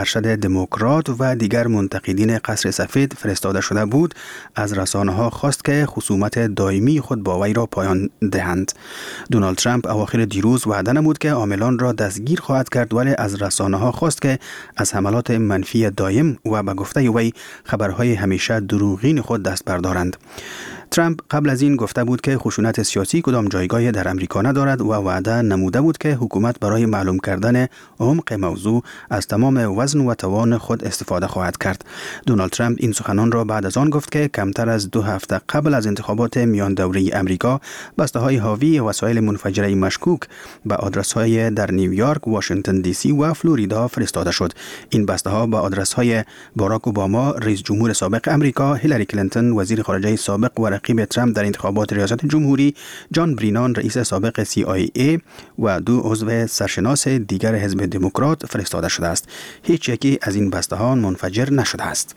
ارشد دموکرات و دیگر منتقدین قصر سفید فرستاده شده بود، از رسانه‌ها خواست که خصومت دائمی خود با وی را پایان دهند. دونالد ترامپ اواخر دیروز وعده نمود که عاملان را دستگیر خواهد کرد، ولی از رسانه‌ها خواست که از حملات منفی دائم و به گفته وی خبرهای همیشه دروغین خود دست بردارند. ترامپ قبل از این گفته بود که خشونت سیاسی کدام جایگاهی در امریکا ندارد و وعده نموده بود که حکومت برای معلوم کردن عمق موضوع از تمام وزن و توان خود استفاده خواهد کرد. دونالد ترامپ این سخنان را بعد از آن گفت که کمتر از 2 هفته قبل از انتخابات میان دوره امریکا بسته‌های حاوی وسایل منفجره مشکوک به آدرس‌های در نیویورک، واشنگتن دی سی و فلوریدا فرستاده شد. این بسته‌ها به آدرس‌های باراک اوباما، رئیس جمهور سابق امریکا، هیلاری کلینتون وزیر خارجه سابق و رقیب ترامپ در انتخابات ریاست جمهوری، جان برینان رئیس سابق CIA و 2 عضو سرشناس دیگر حزب دموکرات فرستاده شده است. هیچ یکی از این بسته‌ها منفجر نشده است.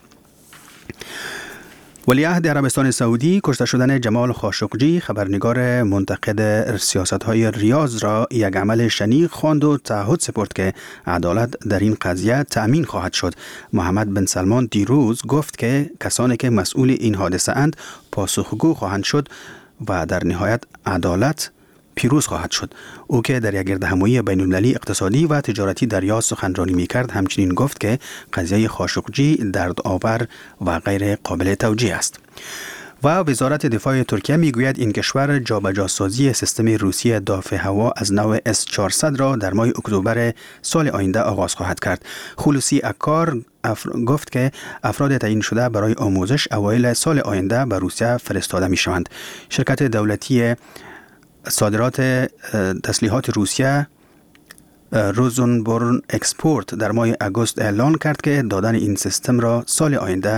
ولیعهد عربستان سعودی کشته شدن جمال خاشقجی، خبرنگار منتقد سیاست‌های ریاض، را یک عمل شنیع خواند و تعهد سپرد که عدالت در این قضیه تأمین خواهد شد. محمد بن سلمان دیروز گفت که کسانی که مسئول این حادثه اند پاسخگو خواهند شد و در نهایت عدالت پیروز خواهد شد. او که در یک گردهمایی بین‌المللی اقتصادی و تجارتی در ریاض سخنرانی می‌کرد، همچنین گفت که قضیه خاشقجی دردآور و غیر قابل توجیه است. و وزارت دفاع ترکیه میگوید این کشور جابجاسازی سیستم روسی دافع هوا از نوع S-400 را در ماه اکتبر سال آینده آغاز خواهد کرد. خلوصی اکار گفت که افراد تعیین شده برای آموزش اوایل سال آینده به روسیه فرستاده می‌شوند. شرکت دولتی صادرات تسلیحات روسیه روزنبورن اکسپورت در ماه اگست اعلان کرد که دادن این سیستم را سال آینده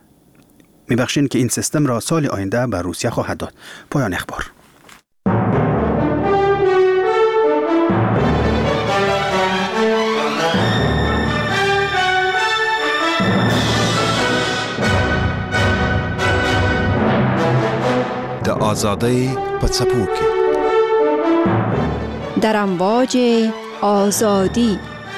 به روسیه خواهد داد. پایان اخبار. د آزادی په څپو کې در امواج آزادی.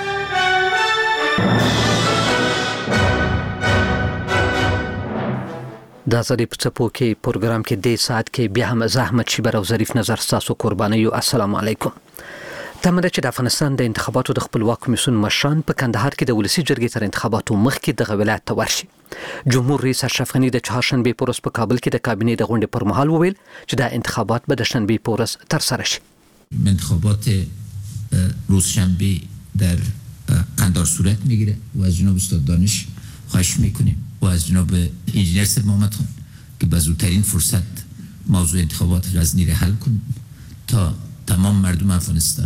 د آزادی په څپو کې پروګرام کې د ساعت کې بیا هم زحمت شیبر او ظریف نظر تاسو قرباني. السلام علیکم. تمره چې د افغانستان د انتخاباتو د خپلواک کمیسیون مشران په کندهار کې د ولسی جرګې تر انتخاباتو مخکې د ولایت ته ورشي. جمهور رئیس اشرف غنی د چهارشنبه په ورځ په کابل کې د کابینې د غونډې پر مهال وویل چې د انتخابات به د شنبه په ورځ تر سره شي. انتخابات روز شنبه در قندار صورت میگیره و از جناب استاد دانش خواهش میکنیم و از جناب انجینر سید محمد خان که به زودترین فرصت موضوع انتخابات را از نیره حل کنیم تا تمام مردم افغانستان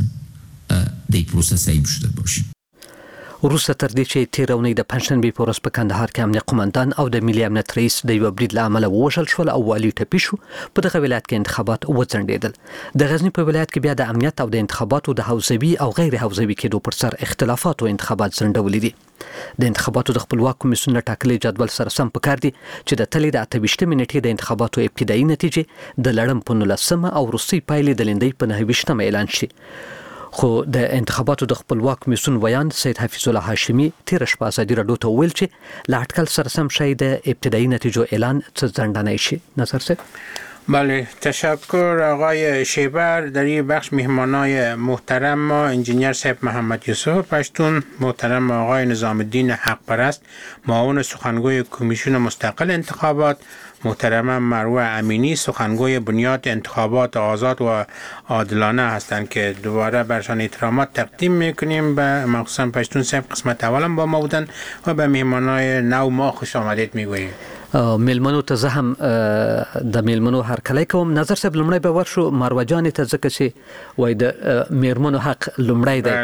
د پروسس سعیم شده باشیم. وروسته تر دې چې تېره اونۍ د پنجشنبې په ورځ په کندهار کې امنیه قمندان او د ملي امنیت رئیس د یوه برید له امله ووژل شول او والي ټپي شو، په دغه ولایت کې انتخابات وځنډېدل. د غزني په ولایت کې بیا د امنیت او د انتخاباتو د حوزوي او غیر حوزوي کېدو پر سر اختلافات او انتخابات ځنډولي دي. د انتخاباتو د خپلواک کمیسیون له ټاکلي جدول سره سم پکار دي چې د تلې د 28 نیټې د انتخاباتو ابتدایي نتیجې د لړم په 19 او وروستۍ پایلې د لیندۍ په 29 اعلان شي. خو د انتخاباتو د خپلواک کمیسیون ویان سید حفیظ الله هاشمی تیر شپه ازادي راډیو ته ویل چې لا اټکل سره سم شي د ابتدایي نتیجو اعلان څه ځنډنی شي. نظر څه؟ بله، تشکر آقای شیبر. در این بخش مهمانای محترم ما انجینیر صاحب محمد یوسف پشتون، محترم آقای نظام الدین حق پرست معاون سخنگوی کمیسیون مستقل انتخابات، محترم مروه امینی سخنگوی بنیاد انتخابات آزاد و عادلانه هستند که دوباره برشان احترامات تقدیم میکنیم. به مخصوصا پشتون صاحب قسمت اولم با ما بودن و به مهمانای نو ما خوش آمدید میگوییم. میلمنو ته زه هم د میلمنو هرکلی کوم. نظر صاحب لومړی به ورشو مروه جانې ته، ځکه چې وایي د میرمنو حق لومړی دی.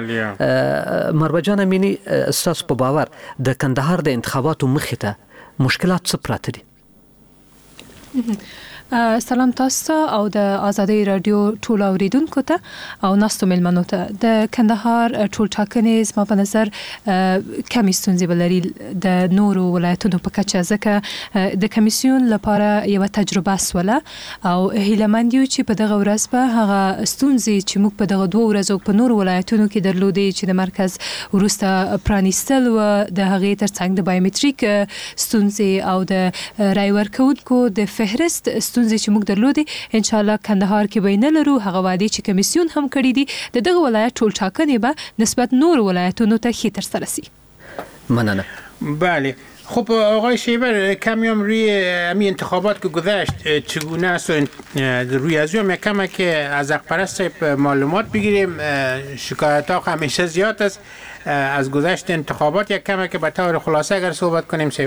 مروه جان امینی، ستاسو په باور د کندهار د انتخاباتو مخې ته مشکلات څه پراته دي؟ سلام تاسو ته او د آزادۍ رادیو ټول اوریدونکو ته او ناستو ملمنو ته. د کندهار ټول ټاکنې زما په نظر کمی ستونزې بلري د نورو ولایتونو په کچه، ځکه د کمیسیون لپاره یو تجربه سوله او هیلمند یو چې په دغه ورځ به هغه ستونزې چې موږ په دغه 2 ورځو په نورو ولایتونو کې درلودې چې د مرکز وروسته پرانیستل و د هغې ترڅنګ د بایومټریک ستونزې او د رای ورکوونکو د فهرست ستونزې چې موږ درلودې، ان شاء الله کندهار کې به نه لرو. هغه وعده چې کمیسیون هم کړی دي د دغه ولایت ټول ټاکنې به نسبت نور ولایتونو ته ښه ترسره شي. مننه. بله. خب آقای شیبر، کمی هم روی همین انتخابات که گذشت چگونه است و روی از اون کمی که از حقپرست معلومات بگیریم. شکایت ها همیشه زیاد است از گذشت انتخابات. یک کمی که به طور خلاصه اگر صحبت کنیم شیب.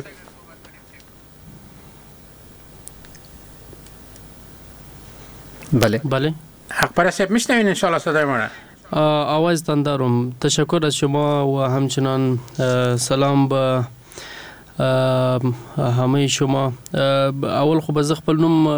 بله حقپرست میشنوین ان شاء الله صدای ما را؟ آوازتان دارم. تشکر از شما و همچنان سلام به همه شما. اول خو به زه خپل نوم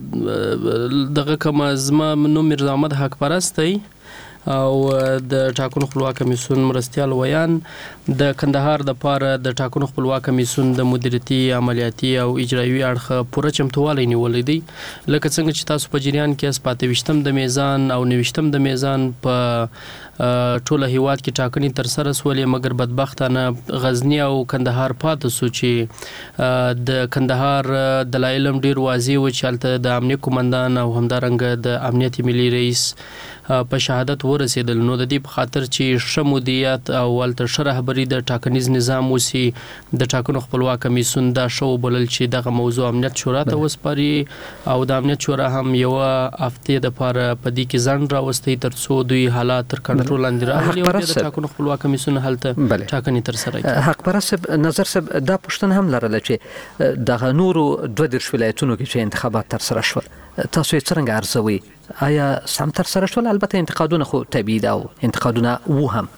دغه کوم، زما نوم میرزا احمد حقپرست دی او د ټاکنو خپلواک کمیسیون مرستیال ویان د کندهار د پاره د ټاکنو خپلواک کمیسیون د مدیریتي، عملیاتي او اجرایي اړخ پوره چمتووالی نیولې دی. لکه څنګه چې تاسو په جریان کې 28 د میزان او 29 د میزان په ټوله هیواد کې ټاکنې تر سره سولې، مګر بدبختانه غزنی او کندهار پاتې سو چې د کندهار دلایل ډیر واضح و چې هلته د امنیه قومندان او همدارنګه د امنیت ملي رئیس په شهادت ورسېدل. نو د دې په خاطر چې ښه مدیریت او ولته ښه رهبري د ټاکنیز نظام وسی، د ټاکنو خپلواک کمیسیون دا شو بلل چې دغه موضوع امنیت شورا ته وسپاري او د امنیت شورا هم یو هفته د پاره په دې کې ځان راوستي ترڅو دوی حالات تر کنټرول لاندې راولي او د ټاکنو خپلواک کمیسیون هلته ټاکنې تر سره کوي. حقپرست نظر صاحب دا پوښتنه هم لرله چې دغه نورو 22 ولایتونو کې چې انتخابات تر سره شول، تاسو یې څنګه ارزوي؟ آیا سم تر سره شول؟ البته انتقادونه خو طبیعي ده او انتقادونه و هم.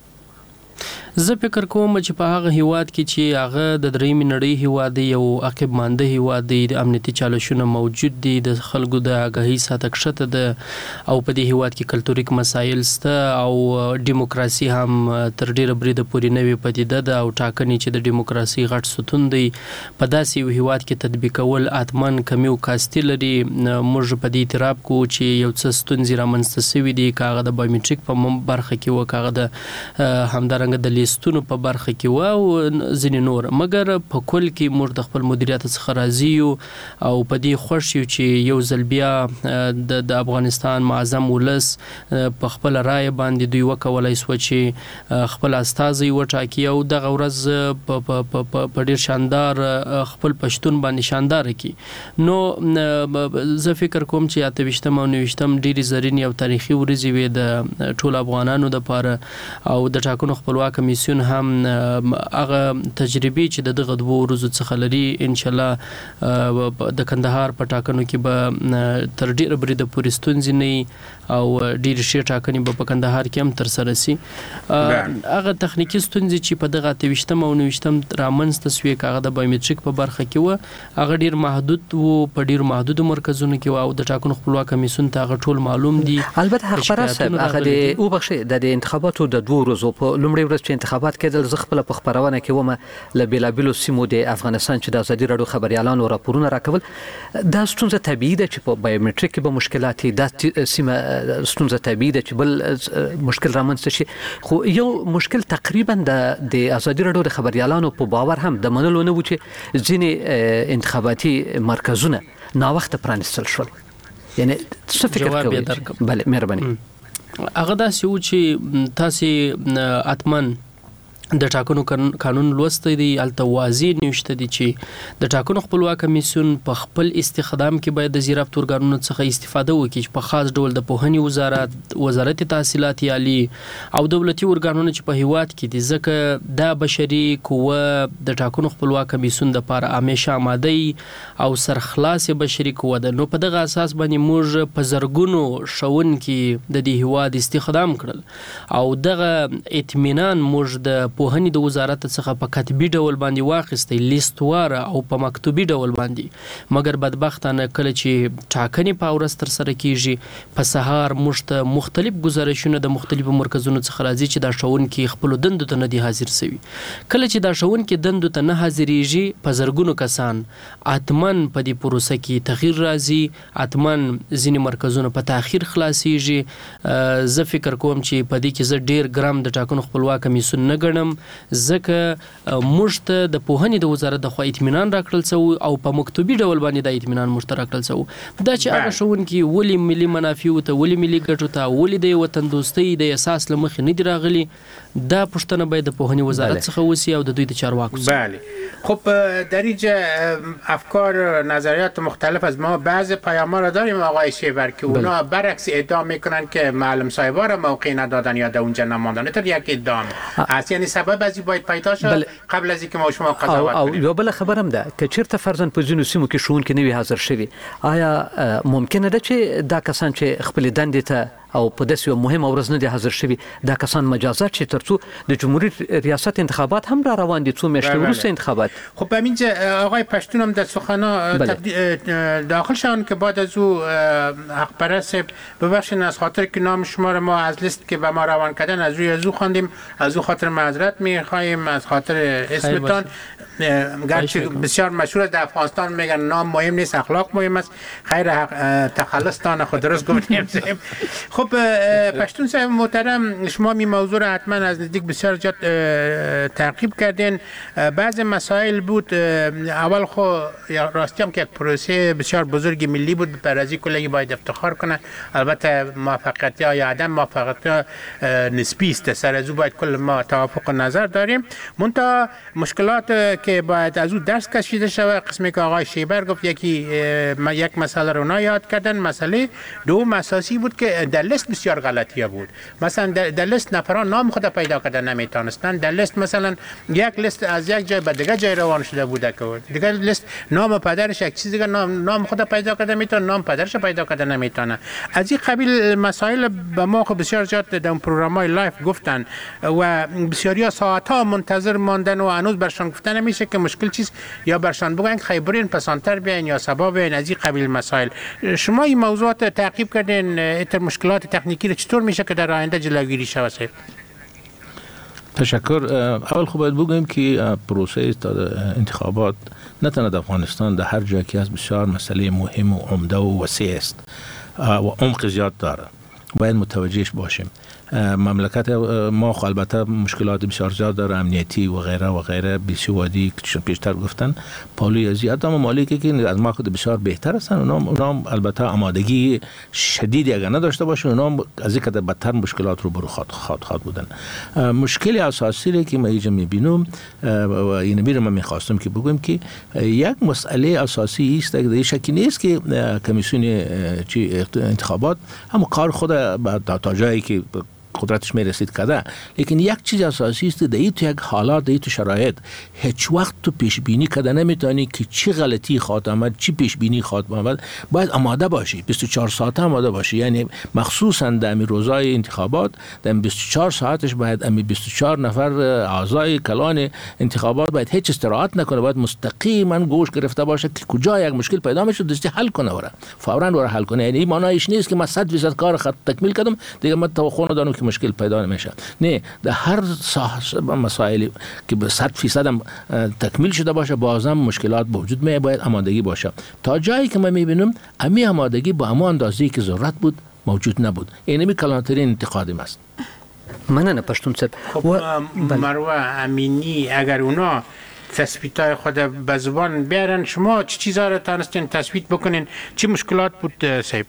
زه فکر کوم چې په هغه هیواد کې چې هغه د درېمې نړۍ هیواد دی، یو عقب مانده هیواد دی، د امنیتي چالشونه موجود دي، د خلکو د آګاهي سطح کښته ده او په دې هیواد کې کلتوریک مسایل شته او دیموکراسي هم تر ډیره بریده پورې نوې پدیده ده او ټاکنې چې د دیموکراسي غټ ستون دی په داسې یو هیواد کې تطبیقول اتمن کمی او کاستي لري. موږ په دې اعتراف کوو چې یو څه ستونزې رامنځته شوي دي، که هغه د بایومټریک په برخه کې و، که هغه د همدارنګه د لیستونو په برخه کې و او ځینې نور، مګر په کل کې موږ د خپل مدیریت څخه راضي یو او په دې خوښ یو چې یو ځل بیا د افغانستان معظم ولس په خپل رای باندې دوی وکولای سو چې خپل استازي وټاکي او دغه ورځ په ډیر شاندار خپل پښتون باندې شاندار کی. نو زه فکر کوم چې 28 او 29 ډیری زرین او تاریخي ورځې وي د ټول افغانانو د پاره او د ټاکنو خپلواک کمیسیون هم هغه تجربه چې دغه 2 ورځو څخه لري، ان شاء الله د کندهار په ټاکنو کې به تر ډیره بریده پورې ستونزې نه او ډیر شي ټاکنې به په کندهار کې هم تر سره سي. هغه تخنیکی ستونزې چې په دغه 28 او 29 رامنځته سوي، هغه د بایومټریک په برخه کې و، هغه ډیر محدود وو په ډیر محدود مرکزونو کې او د ټاکنو خپلواک کمیسیون ته هغه ټول معلوم دي. البته حقپرست هغه د او بخښه د انتخاباتو د 2 ورځو په لومړي ورځ چې انتخابات کېدل، زه خپل په خبرونه کې ومه له بیلابیلو سیمو د افغانستان چې د ازادي راډیو خبريالانو راپورونه راکول. دا ستونزه طبیعي ده چې په بایومټریک کې به مشکلات د سیمه ستونزه طبیعي ده چې بل مشکل رامنځته شي، خو یو مشکل تقریبا د ازادي راډیو د خبريالانو په باور هم د منلو نه و چې ځینې انتخاباتي مرکزونه ناوخته پرانیستل شول. یعنی څه فکر کوئ؟ بله مهرباني. هغه داسې و چې تاسې اتمن د ټاکنو قانون لوستی دی، الته واضح نوشته دي چې د ټاکنو خپلواک کمیسیون په خپل استخدام کې باید د زیرافت ارګانونو څخه استفاده وکړي چې په خاص ډول د پوهنې وزارت تحصیلات عالی او دولتي ارګانونه چې په هیواد کې دي، ځکه دا بشري قوه د ټاکنو خپلواک کمیسیون د لپاره همیشه آماده او سرخلاص بشري قوه ده. نو په دغه اساس باندې موږ په زرګونو ښوونکي د دې هیواد استخدام کړل او دغه اطمینان موږ د پوهنې د وزارت څخه په کتبي ډول باندې واخیستې لیستواره او په مکتوبي ډول باندې، مګر بدبختانه کله چې ټاکنې په ورځ تر سره کیږي په سهار موږ ته مختلف گزارشونه د مختلفو مرکزونو څخه راځي چې دا ښوونکي خپل دندو ته نه دي حاضر شوي. کله چې دا ښوونکي دندو ته نه حاضرېږي په زرګونو کسان اتمن په دې پروسه کې تغییر راځي، اتمن ځینې مرکزونه په تاخير خلاصيږي. زه فکر کوم چې په دې کې زه ډیر ګرام د ټاکنو خپلواک کمیسیون نه ګڼم، ځکه موږ ته د پوهنې د وزارت د خوا اطمینان راکړل شوی او په مکتوبي ډول باندې د اطمینان موږ ته راکړل شوی دا چې هغه ښوونکي ولې ملي منافعو ته، ولې ملي ګټو ته، ولې د وطن دوستۍ د اساس له مخې نه دي راغلي، دا پوښتنه باید د پوهنې وزارت څخه وشي او د دوی د چارواکو څخه. بله خب در اینجا افکار نظریات مختلف از ما بعض پیام‌ها را داریم آقای شیبر که اونا برعکس ادعا میکنن که معلم صاحب‌ها را موقع ندادن یا در اونجا نماندن. تا یک ادعا است، یعنی سبب از این باید پیدا شد قبل از اینکه ما شما قضاوت کنیم. او یو بل خبرم ده که چیرته فرضاً په ځینو سیمو کې ښوونکي نه وي حاضر شوي، آیا ممکنه ده چې دا کسان چې خپل دندې ته او په داسې یو مهمه ورځ نه دي حاضر شوي دا کسان مجازات شي ترڅو د جمهوریت ریاست انتخابات هم را روان دي څو میاشتې وروسته انتخابات. خب همینجا آقای پشتون هم در سخنا داخل شدن که بعد از او حق پرست ببخشید از خاطر که نام شما را ما از لیست که به ما روان کردن از روی از او خواندیم، از او خاطر معذرت میخواهیم از خاطر اسمتان، گرچه بسیار مشهور در افغانستان میگن نام مهم نیست اخلاق مهم است. خیر تخلص تان خود درست گفتیم. خب پشتون صاحب محترم شما می موضوع را حتما از نزدیک بسیار جد تعقیب کردین. بعض مسائل بود اول خو راستی هم که یک پروسه بسیار بزرگ ملی بود بر از این کلی باید افتخار کنه. البته موفقیت یا عدم موفقیت نسبی است، سر از او باید کل ما توافق نظر داریم. منتها مشکلات که باید از او درس کشیده شود قسمی که آقای شیبر گفت یک مسئله رو یاد کردن. مسئله دوم اساسی بود که در لیست بسیار غلطی‌ها بود. مثلا در لیست نفران نام خود پیدا کردن نمیتونستن. در لیست مثلا یک لیست از یک جای به دیگه جای روان شده بوده که دیگه لیست نام پدرش یک چیز دیگه نام خود پیدا کرده میتونه، نام پدرش پیدا کرده نمیتونه. از این قبیل مسائل به ما بسیار زیاد در پروگرام‌های لایف گفتن و بسیاری ساعت‌ها منتظر ماندن و هنوز برشان گفتن نمیشه که مشکل چیز یا برشان بگن خیبرین پسانتر بیاین یا سبب بیاین. از این قبیل مسائل شما این موضوعات تعقیب کردین، اتر مشکلات تکنیکی رو چطور میشه که در آینده جلوگیری شود؟ تشکر. اول خب باید بگویم که پروسه انتخابات نه تنها در افغانستان در هر جایی که هست بسیار مسئله مهم و عمده و وسیع است و عمق زیاد داره، باید متوجهش باشیم. مملکت ما البته مشکلات بسیار زیاد داره، امنیتی و غیره و غیره، بیسوادی که پیشتر گفتن، پالی ازیاد، اما مالکی که از ما خود بسیار بهتر هستن اونا البته آمادگی شدیدی اگر نداشته باشن اونا از اینکه بدتر مشکلات رو برو خواهد بودن. مشکل اساسی رو که ما اینجا میبینم و این میره من میخواستم که بگویم که یک مسئله اساسی است که در شکی نیست که کمیسیون انتخابات هم کار خود تا جایی که قدرتش میرسید کرده، لیکن یک چیز اساسی است در این تو یک حالات، در این تو شرایط هیچ وقت تو پیش بینی کرده نمیتونی که چی غلطی خواهد آمد، چی پیش بینی خواهد آمد. باید آماده باشی، 24 ساعت آماده باشی. یعنی مخصوصا در این روزهای انتخابات در 24 ساعتش باید 24 نفر اعضای کلان انتخابات باید هیچ استراحت نکنه، باید مستقیما گوش گرفته باشه که کجا یک مشکل پیدا میشه دستی حل کنه وره فوراً وره حل کنه. یعنی معنیش نیست که من 100% کار خط تکمیل کردم دیگه من توقع ندارم که مشکل پیدا نمیشه. نه، در هر مسائلی که به 100% هم تکمیل شده باشه بازم مشکلات وجود میاد، باید آمادگی باشه. تا جایی که من میبینم امی آمادگی با اما اندازه‌ای که ضرورت بود موجود نبود. اینمی کلانترین انتقادم است. مننه پشتون صاحب. خب مروه امینی اگر اونا تثبیت‌های خود به زبان بیارن، شما چه چیزا رو تونستین تثبیت بکنین؟ چه مشکلات بود صاحب؟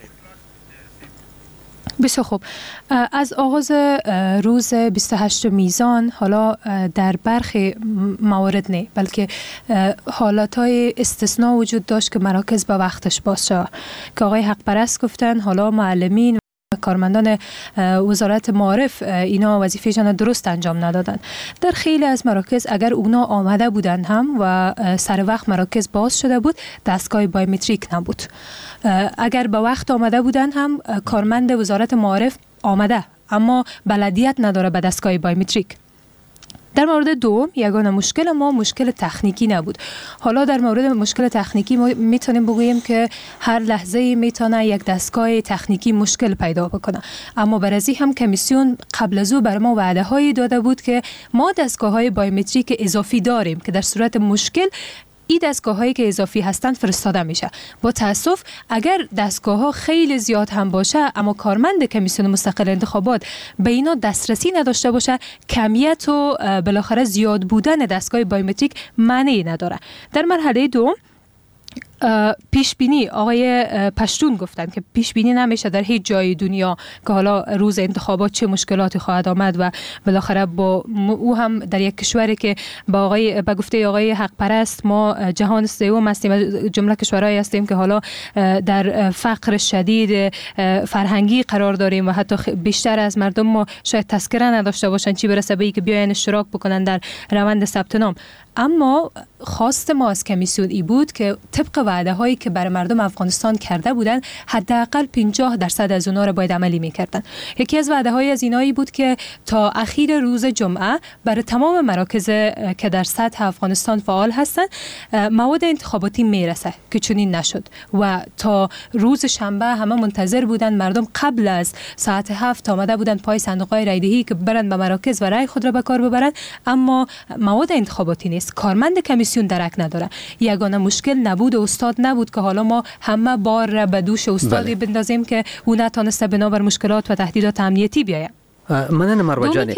بسیار خوب. از آغاز روز 28 میزان حالا در برخی موارد نه بلکه حالاتهای استثناء وجود داشت که مراکز به وقتش باز شد که آقای حق پرست گفتن حالا معلمین کارمندان وزارت معارف اینا وظیفه‌شان درست انجام ندادن. در خیلی از مراکز اگر اونا آمده بودن هم و سر وقت مراکز باز شده بود دستگاه بایومتریک نبود. اگر به وقت آمده بودن هم کارمند وزارت معارف آمده اما بلدیت نداره به دستگاه بایومتریک. در مورد دوم یگانه مشکل ما مشکل تکنیکی نبود. حالا در مورد مشکل تکنیکی ما میتونیم بگوییم که هر لحظه میتونه یک دستگاه تکنیکی مشکل پیدا بکنه، اما برای هم کمیسیون قبل از او بر ما وعده هایی داده بود که ما دستگاه های بایومتریک اضافی داریم که در صورت مشکل این دستگاه هایی که اضافی هستند فرستاده میشه. با تاسف اگر دستگاه ها خیلی زیاد هم باشه اما کارمند کمیسیون مستقل انتخابات به اینا دسترسی نداشته باشه، کمیت و بالاخره زیاد بودن دستگاه بایومتریک معنی نداره. در مرحله دوم پیش بینی آقای پشتون گفتن که پیش بینی نمیشه در هیچ جای دنیا که حالا روز انتخابات چه مشکلاتی خواهد آمد و بالاخره با او هم در یک کشوری که با گفته آقای حق پرست ما جهان سوم هستیم، جمله کشورهایی هستیم که حالا در فقر شدید فرهنگی قرار داریم و حتی بیشتر از مردم ما شاید تذکره نداشته باشن، چی برسه به اینکه بیاین اشتراک بکنن در روند ثبت نام. اما خواست ما از کمیسیون ای بود که طبق وعده هایی که برای مردم افغانستان کرده بودن حداقل 50% از اونها را باید عملی میکردن. یکی از وعده های از اینایی بود که تا اخیر روز جمعه برای تمام مراکز که در سطح افغانستان فعال هستند مواد انتخاباتی میرسه که چنین نشد و تا روز شنبه همه منتظر بودن، مردم قبل از ساعت 7 آمده بودن پای صندوق‌های رایدهی که برن به مراکز و رای خود را به کار ببرن، اما مواد انتخاباتی نیست. کارمند کمیسیون درک نداره. یگانه مشکل نبود استاد نبود که حالا ما همه بار را به دوش استادی بندازیم که او نتونسته بنابر مشکلات و تهدیدات امنیتی بیاید. مننه مروه جان.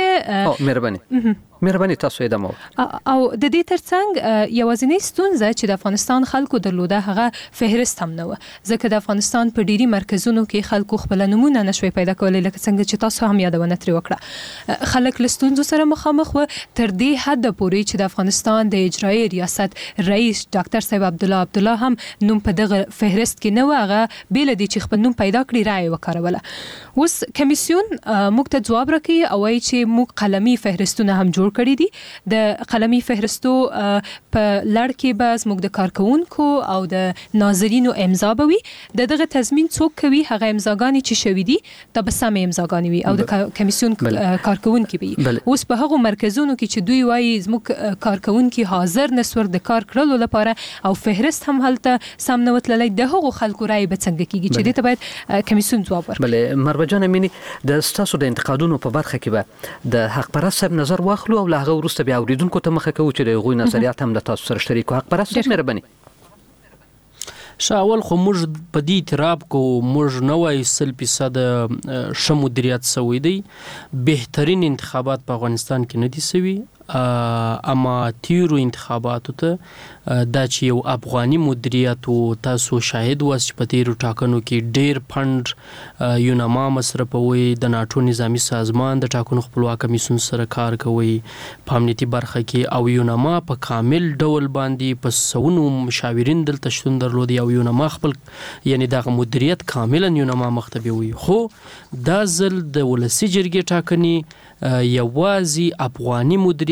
مهرباني تاسو ادامه او د دې ترڅنګ یوازینی ستونزه چې د افغانستان خلکو درلوده هغه فهرست هم نه و، ځکه د افغانستان په ډیری مرکزونو کې خلکو خپل نمونه نشوي پیدا کولای، لکه څنګه چې تاسو هم یادونه ترې وکړه. خلک له ستونزو سره مخامخ و تر دې حد پورې چې د افغانستان د اجرایی ریاست رئیس ډاکټر صاحب عبدالله هم نوم په دغه فهرست کې نه و، هغه بیل دي چې خپل نوم پیدا کړی رائے وکړوله. اوس کمیسیون موږ ته جواب راکړي او وايي چې موږ قلمي فهرستونه هم جوړ کړی دي. د قلمي فهرستو په لړ کې به زموږ د کارکونکو او د ناظرینو امضا به وي. دغه تضمین څوک کوي؟ هغه امضاګانې چې شوي دي دا به سمې امضاګانې وي او د کمیسیون کارکونکي به وي. اوس په هغو مرکزونو کې چې دوی وایي زموږ کارکونکي حاضر نسور د کار کړلو لپاره او فهرست هم هلته سم نه وتللی، د هغو خلکو رای به څنګه کیږي چې دې ته باید کمیسیون جواب ورکړي. بله مروه جان امینی، د ستاسو د انتقادونو په برخه کې به د حق پرست صاحب نظر واخلو او له هغه وروسته بیا اوریدونکو ته مخه کوو چې د هغوی نظریات هم له تاسو سره شریک کړو. حق پرست صاحب مهرباني. شاول خو موږ په دې اعتراف کوو، موږ نه وایو 100% ښه مدیریت سوی دی. بهترین انتخابات په افغانستان کې نه دي سوي، اما تیرو انتخاباتو ته دا چې یو افغاني مدیریت او تاسو شاهد واست چې په تیرو ټاکنو کې ډیر فند یوناما مصرفوي، د ناټو نظامی سازمان د ټاکنو خپلواک کمیسیون سره کار کوي په امنیتي برخه کې، او یوناما په کامل ډول باندې په سونو مشاورین دلته شتون درلود او یوناما خپل یعنی دغه مدیریت کاملا یوناما مختبي وي. خو دا ځل د ولسی جرګې ټاکنې یوازې افغاني مدیریت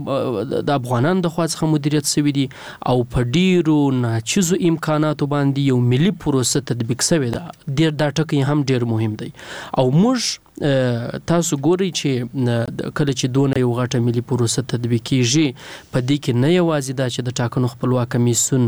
د افغانانو د خوا څخه مدیریت شوی دی او په ډیرو ناچیزو امکاناتو باندې یو ملي پروسه تطبیق شوی ده. دا ټکی هم ډیر مهم دی او موږ تاسو ګورئ چې کله چې دونه یو غټه ملي پروسه تطبیق کیږي په دې کې نه یوازې دا چې د ټاکنو خپلواک کمیسیون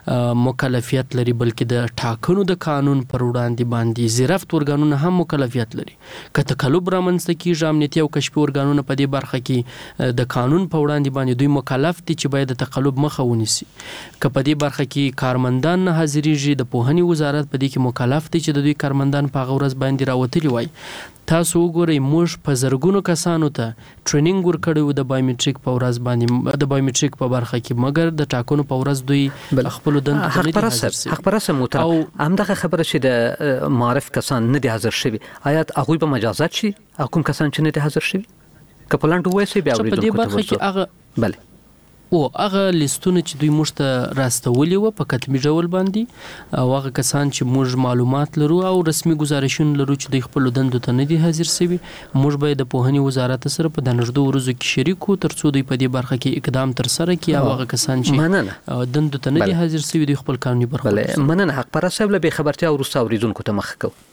مکلفیت لري، بلکې د ټاکنو د قانون پر وړاندې باندې زیرفت ارګانونه هم مکلفیت لري. که تقلب رامنځته کیږي امنیتي او کشفي ارګانونه په دې برخه کې د قانون په وړاندې باندې دوی مکلف دي چې باید د تقلب مخه ونیسي. که په دې برخه کې کارمندان نه حاضریږي، د پوهنې وزارت په دې کې مکلف دي چې د دوی کارمندان په هغه ورځ باندې راوتلي وای. تاسو وګورئ موږ په زرګونو کسانو ته ټریننګ ورکړو د بایومټریک په ورځ باندې، د بایومټریک په برخه کې، مګر د ټاکنو په ورځ دوی خپل دند ته نه دي حاضر شوي. حق پرست محترم، همدغه خبره چې د معرف کسان نه دي حاضر شوي، آیا هغوی به مجازات شي؟ کوم کسان چې نه دي حاضر شوي که په لاندې وایي بیا اوریدونکو ته ورسو. بله او هغه لیستونه چې دوی موږ ته راستولي وو په کتمي ډول باندې، او هغه کسان چې موږ معلومات لرو او رسمي گزارشونه لرو چې دوی خپل دندو ته نه دي حاضر شوي، موږ به د پوهنې وزارت سره په دنړدو ورځو کې شریک وو ترڅو دوی په دې برخه کې اقدام تر سره کړي او هغه کسان چې دندو ته نه دي حاضر شوي دوی خپل قانوني برخه. بله مننه حق پرست صاحب، له بې خبرتیا وروسته اوریدونکو ته مخه کوو.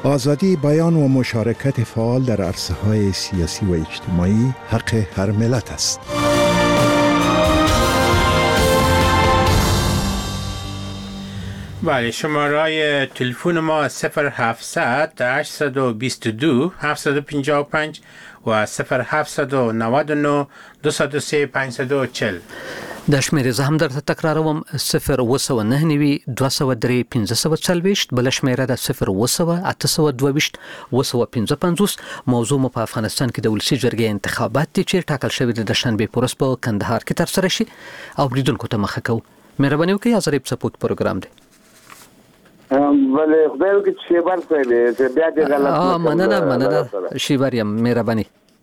آزادی بیان و مشارکت فعال در عرصه‌های سیاسی و اجتماعی حق هر ملت است. بله، شماره تلفن ما 0700 822 755 و 0799 203 540. د شمېرې زه هم درته تکراروم 029 203 540 بل شمېره ده 0 822 255. موضوع مو په افغانستان کې د ولسي جرګې انتخابات دي چې ټاکل شوی د شنبه په ورځ په کندهار کې ترسره شي او بریدونکو ته مخه کوو. مهرباني وکړئ ازریب سپورت پروګرام دی. بله خدای وکړي چې شیبر صاحب چې بیا دې غلط مننه شیبر یم مهرباني.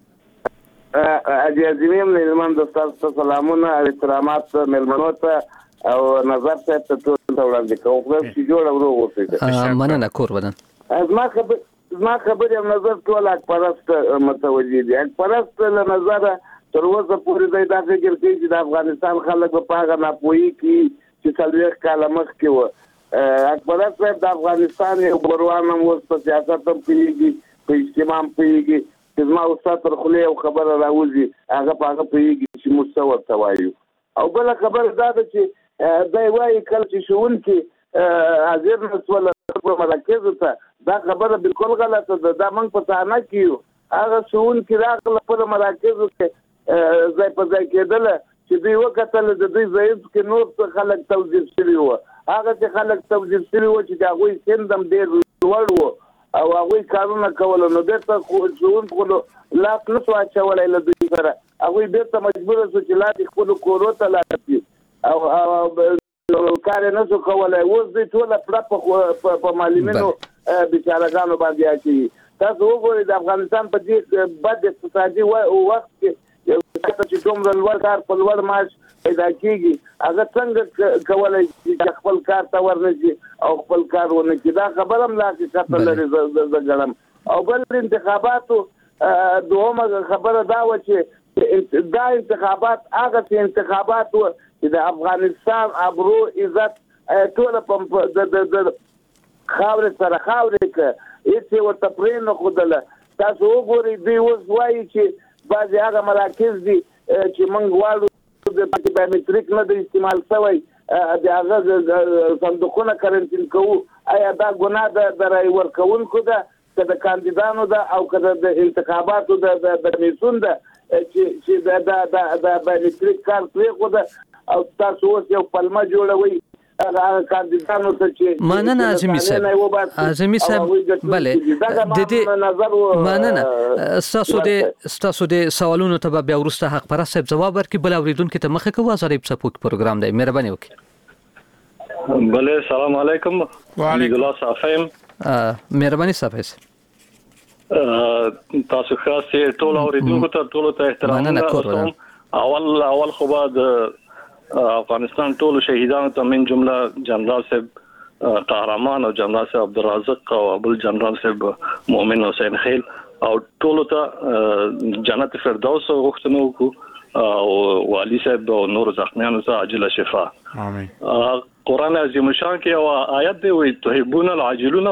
عزیزیم ملمن دوستانو سلامونه او احترامات ملمنو ته او نظر صاحب ته ټول وړاندې کوم. خدای چې جوړ او روغ اوسئ. مننه کور ودان. زما خبرې او نظر ټول اکپرست متوجي دي. اکپرست له نظر تر اوسه پورې دا فکر کوي چې د افغانستان خلک په هغه ناپوهي کې چې څلوېښت کاله مخکې وه. اکبرست صاحب د افغانستان یو بروان هم اوس په سیاست هم پوهېږي، په اجتماع هم پوهېږي چې زما استاد تر خولې یو خبره راوځي هغه په هغه پوهېږي چې موږ څه ورته وایو. او بله خبره دا ده چې دی وایي کله چې ښوونکي حاضر نه شول په مراکزو ته، دا خبره بالکل غلطه ده. دا موږ په صحنه کې یو، هغه ښوونکي راغله په مراکزو کې ځای په ځای کېدله چې دوی وکتل د دوی ځایونو کې نور څه خلک توظیف شوي وو. هغه چې خلک توظیف شوي وو چې د هغوی سند هم ډېر لوړ وو او هغوی کارونه کول، نو بیرته ښوونکو لاس نه شو اچولی له دوی سره. هغوی بیرته مجبوره شو چې لاندې خپلو کورو ته لاړ شي او کار یې نه شو کولی. اوس دوی ټوله پړه په معلمینو بیچارهګانو باندې اچوي. تاسو وګورئ د افغانستان په دې بد اقتصادي وخت کې یو چې دومره لوړ کار په لوړ معاش پیدا کېږي، هغه څنګه کولی چې خپل کار ته ورنشي او خپل کار ونه کړي. دا خبره هم لا حقیقت لري زه ګڼم. او بل انتخاباتو دومره خبره دا وه چې دا انتخابات هغه انتخابات وه چې د افغانستان ابرو عزت ټوله د خاورې سره خاورې که هېڅ یې ورته پرې نه ښودله. تاسو وګورئ دوی اوس وایي چې بعضې هغه مراکز دي چې موږ غواړو د پکې بایومټریک نه دی استعمال شوی، د هغه صندوقونه کرنټین کوو. آیا دا ګناه ده د رایې ورکوونکو ده که د کاندیدانو ده او که د انتخاباتو د کمیسیون ده چې د بایومټریک کار پرېښوده او تاسو اوس یو پلمه جوړوئ کاندیدانو ته چې مننه اعظمي صاحب بله د دې مننه ستاسو د سوالونو ته بیا وروسته حق پرست صاحب ځواب ورکړي. بل اوریدونکو ته مخه کوو ازریب سپورت پروګرام دی. مهرباني وکړئ. بله سلام علیکم. وعلیکم الله صافیم. مهرباني صاحب تاسو خاص ټول اوریدونکو ته احترام. اول خو بعد افغانستان ټول شهیدانو ته من جمله جنرال صاحب قهرمان او جنرال صاحب عبدالرازق او ابو جنرال صاحب مؤمن حسین خیل او ټول ته جنت فردوس غوښتنه وکړو او والي صاحب او نور زخمیانو ته عاجله شفا. امين. قرآن عظیم شان کې او آیت دی وي تحبون العاجلون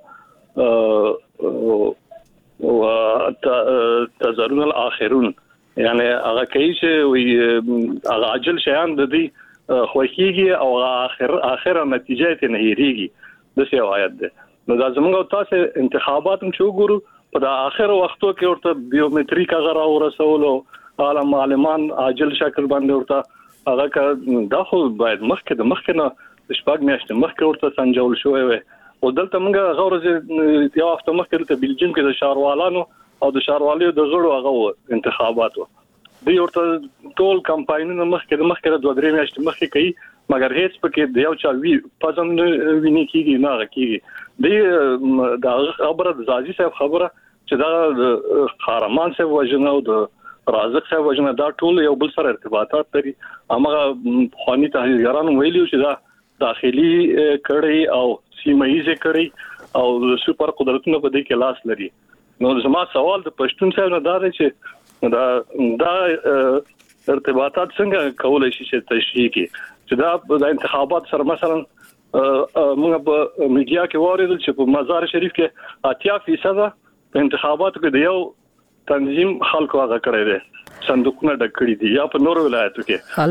و تذرون الاخرون، یعنی هغه کوي چې هغه عاجل شیان د دې خوښيږي او اخر نتیجه ته نه هېریږي. د څه آیت ده. نو دا زموږ تاسو انتخابات هم چې وګورو په د اخر وختو کې ورته بیومټریک هغه ورسولو عالم معلمان عاجل شکل باندې ورته هغه دا خو باید مخکې نه شپږ میاشتې مخکې ورته سنجول شوی وي. او دلته موږ غوړ یو هفته مخکې ته بلجیم کې د شاروالانو او د شاروالیو د غړو هغه انتخابات وو. دوی ورته ټول کمپاینونه مخکې د 2-3 میاشتې مخکې کوي، مګر هیڅ پکې د یو چا پزم ویني کیږي نه کیږي. دوی دا خبره د زازي صاحب خبره چې دا قهرمان صاحب وجنه او د رازق صاحب وجنه دا ټول یو بل سره ارتباطات لري. هغه خواني تحلیلګران ویلي چې دا داخلي کړي او سیمایي کړي او سپر قدرتونه په دې کې لاس لري. نو زما سوال د پښتون صاحب نه دا دی چې دا ارتباطات څنګه کولای شي چې تشریح کړي چې دا د انتخابات سره مثلا موږ په میډیا کې وریدل چې په مزار شریف کې 80% په انتخاباتو کې د یو تنظیم خلکو هغه کړی دی صندوقونه ډک کړی دي یا په نورو ولایتو کې.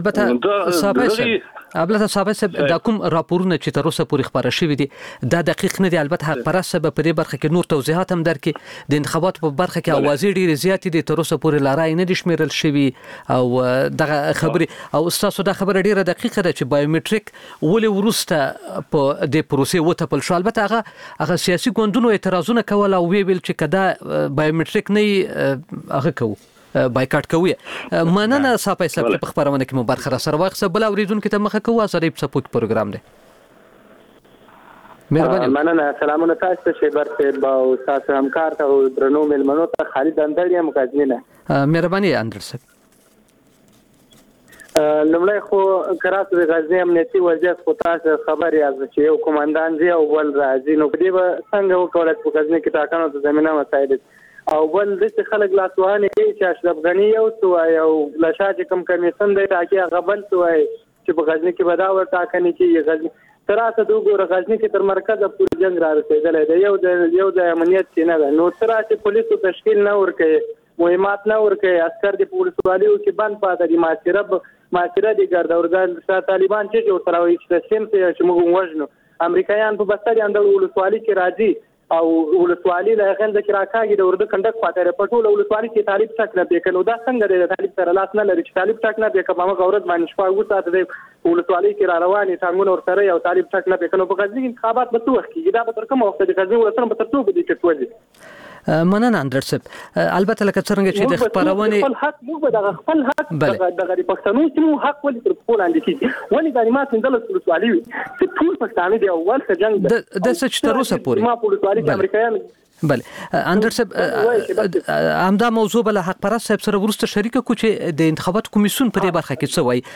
البته صاحب دا کوم راپورونه چې تر اوسه پورې خبره شوې دي دا دقیق نه دي. البته حق پرست به په دې برخه کې نور توضیحات هم درکې. د انتخاباتو په برخه کې اوازې ډېرې زیاتې دي، تر اوسه پورې لارای نه دي شمیرل شوي او دغه خبرې او تاسو دا خبره ډېره دقیقه ده چې بایومټریک ولې وروسته په دې پروسې وټپل شو. البته هغه سیاسي ګوندونو اعتراضونه کول او ویل چې کدا بایومټریک نه هغه کوو بایکاټ کوي. مننه صاحب په خبرونه کې مو برخه را سره واخصه بل اوریدونکو ته مخه کوه زری په سپوک پروګرام دی. مهرباني. مننه. سلامونه تاسو ته شیبر صاحب او تاسو همکار ته او درنو ملمنو ته خالد اندړ یم غزنینه. مهرباني اندړ صاحب. لمړی خو کراچۍ د غزنی امنیتي وضعیت خو تاسو خبر یاست چې یو کمانډان دی او ول راځي نو په دې به څنګه وکولای په غزنی کې ټاکنو ته زمينه مساعد او بل د خلک لاسوهانه کوي چې اشرف غنی یو تو او لشاج کم کمیشن دی راکې غبل تو چې په غزنی کې بداور ټاکنې کې غزنی تراته دوه غزنی کې تر مرکز پورې جنگ را رسیدلی دی. یو د امنیت کې نه ده نو تراته پولیسو تشکیل نه ورکړي مهمات نه ورکړي عسكر د پولیسو والیو کې بند پاتې دي ماچره دي ګرځاورګان طالبان چې تر اوسه چې سیم چې موږ وژنو امریکایان په بستر اندر ولسوالي کې راځي او ولسوالي له غند کې راکاږي د ورده کندک خاطر پټول ولسوالي کې طالب تک نه بیکنو دا څنګه د طالب سره لاس نه لري چې طالب تک نه بیک ما غورت باندې شپه وساته د ولسوالي کې را رواني څنګه ور سره یو طالب تک نه بیکنو په غزنی انتخابات به توخ کې دا به تر کومه وخت د غزنی ولسمه به تر څو به دي چټوي. مننه اندر صاحب. البته لکه څنګه چې د خبرونه خپل حق موږ د خپل حق د پښتنو چې مو حق ولې تر خپل اندې کیږي ولې د ما څنګه ولسوالي چې ټول پښتانه دی اول څه جنگ د سچ تر اوسه پورې ما په ولسوالي کې امریکایان بله اندر صاحب همدا موضوع بل حق پرست صاحب سره ورسته شریکه کو چې د انتخابات کمیسیون په دې برخه کې څه وایي.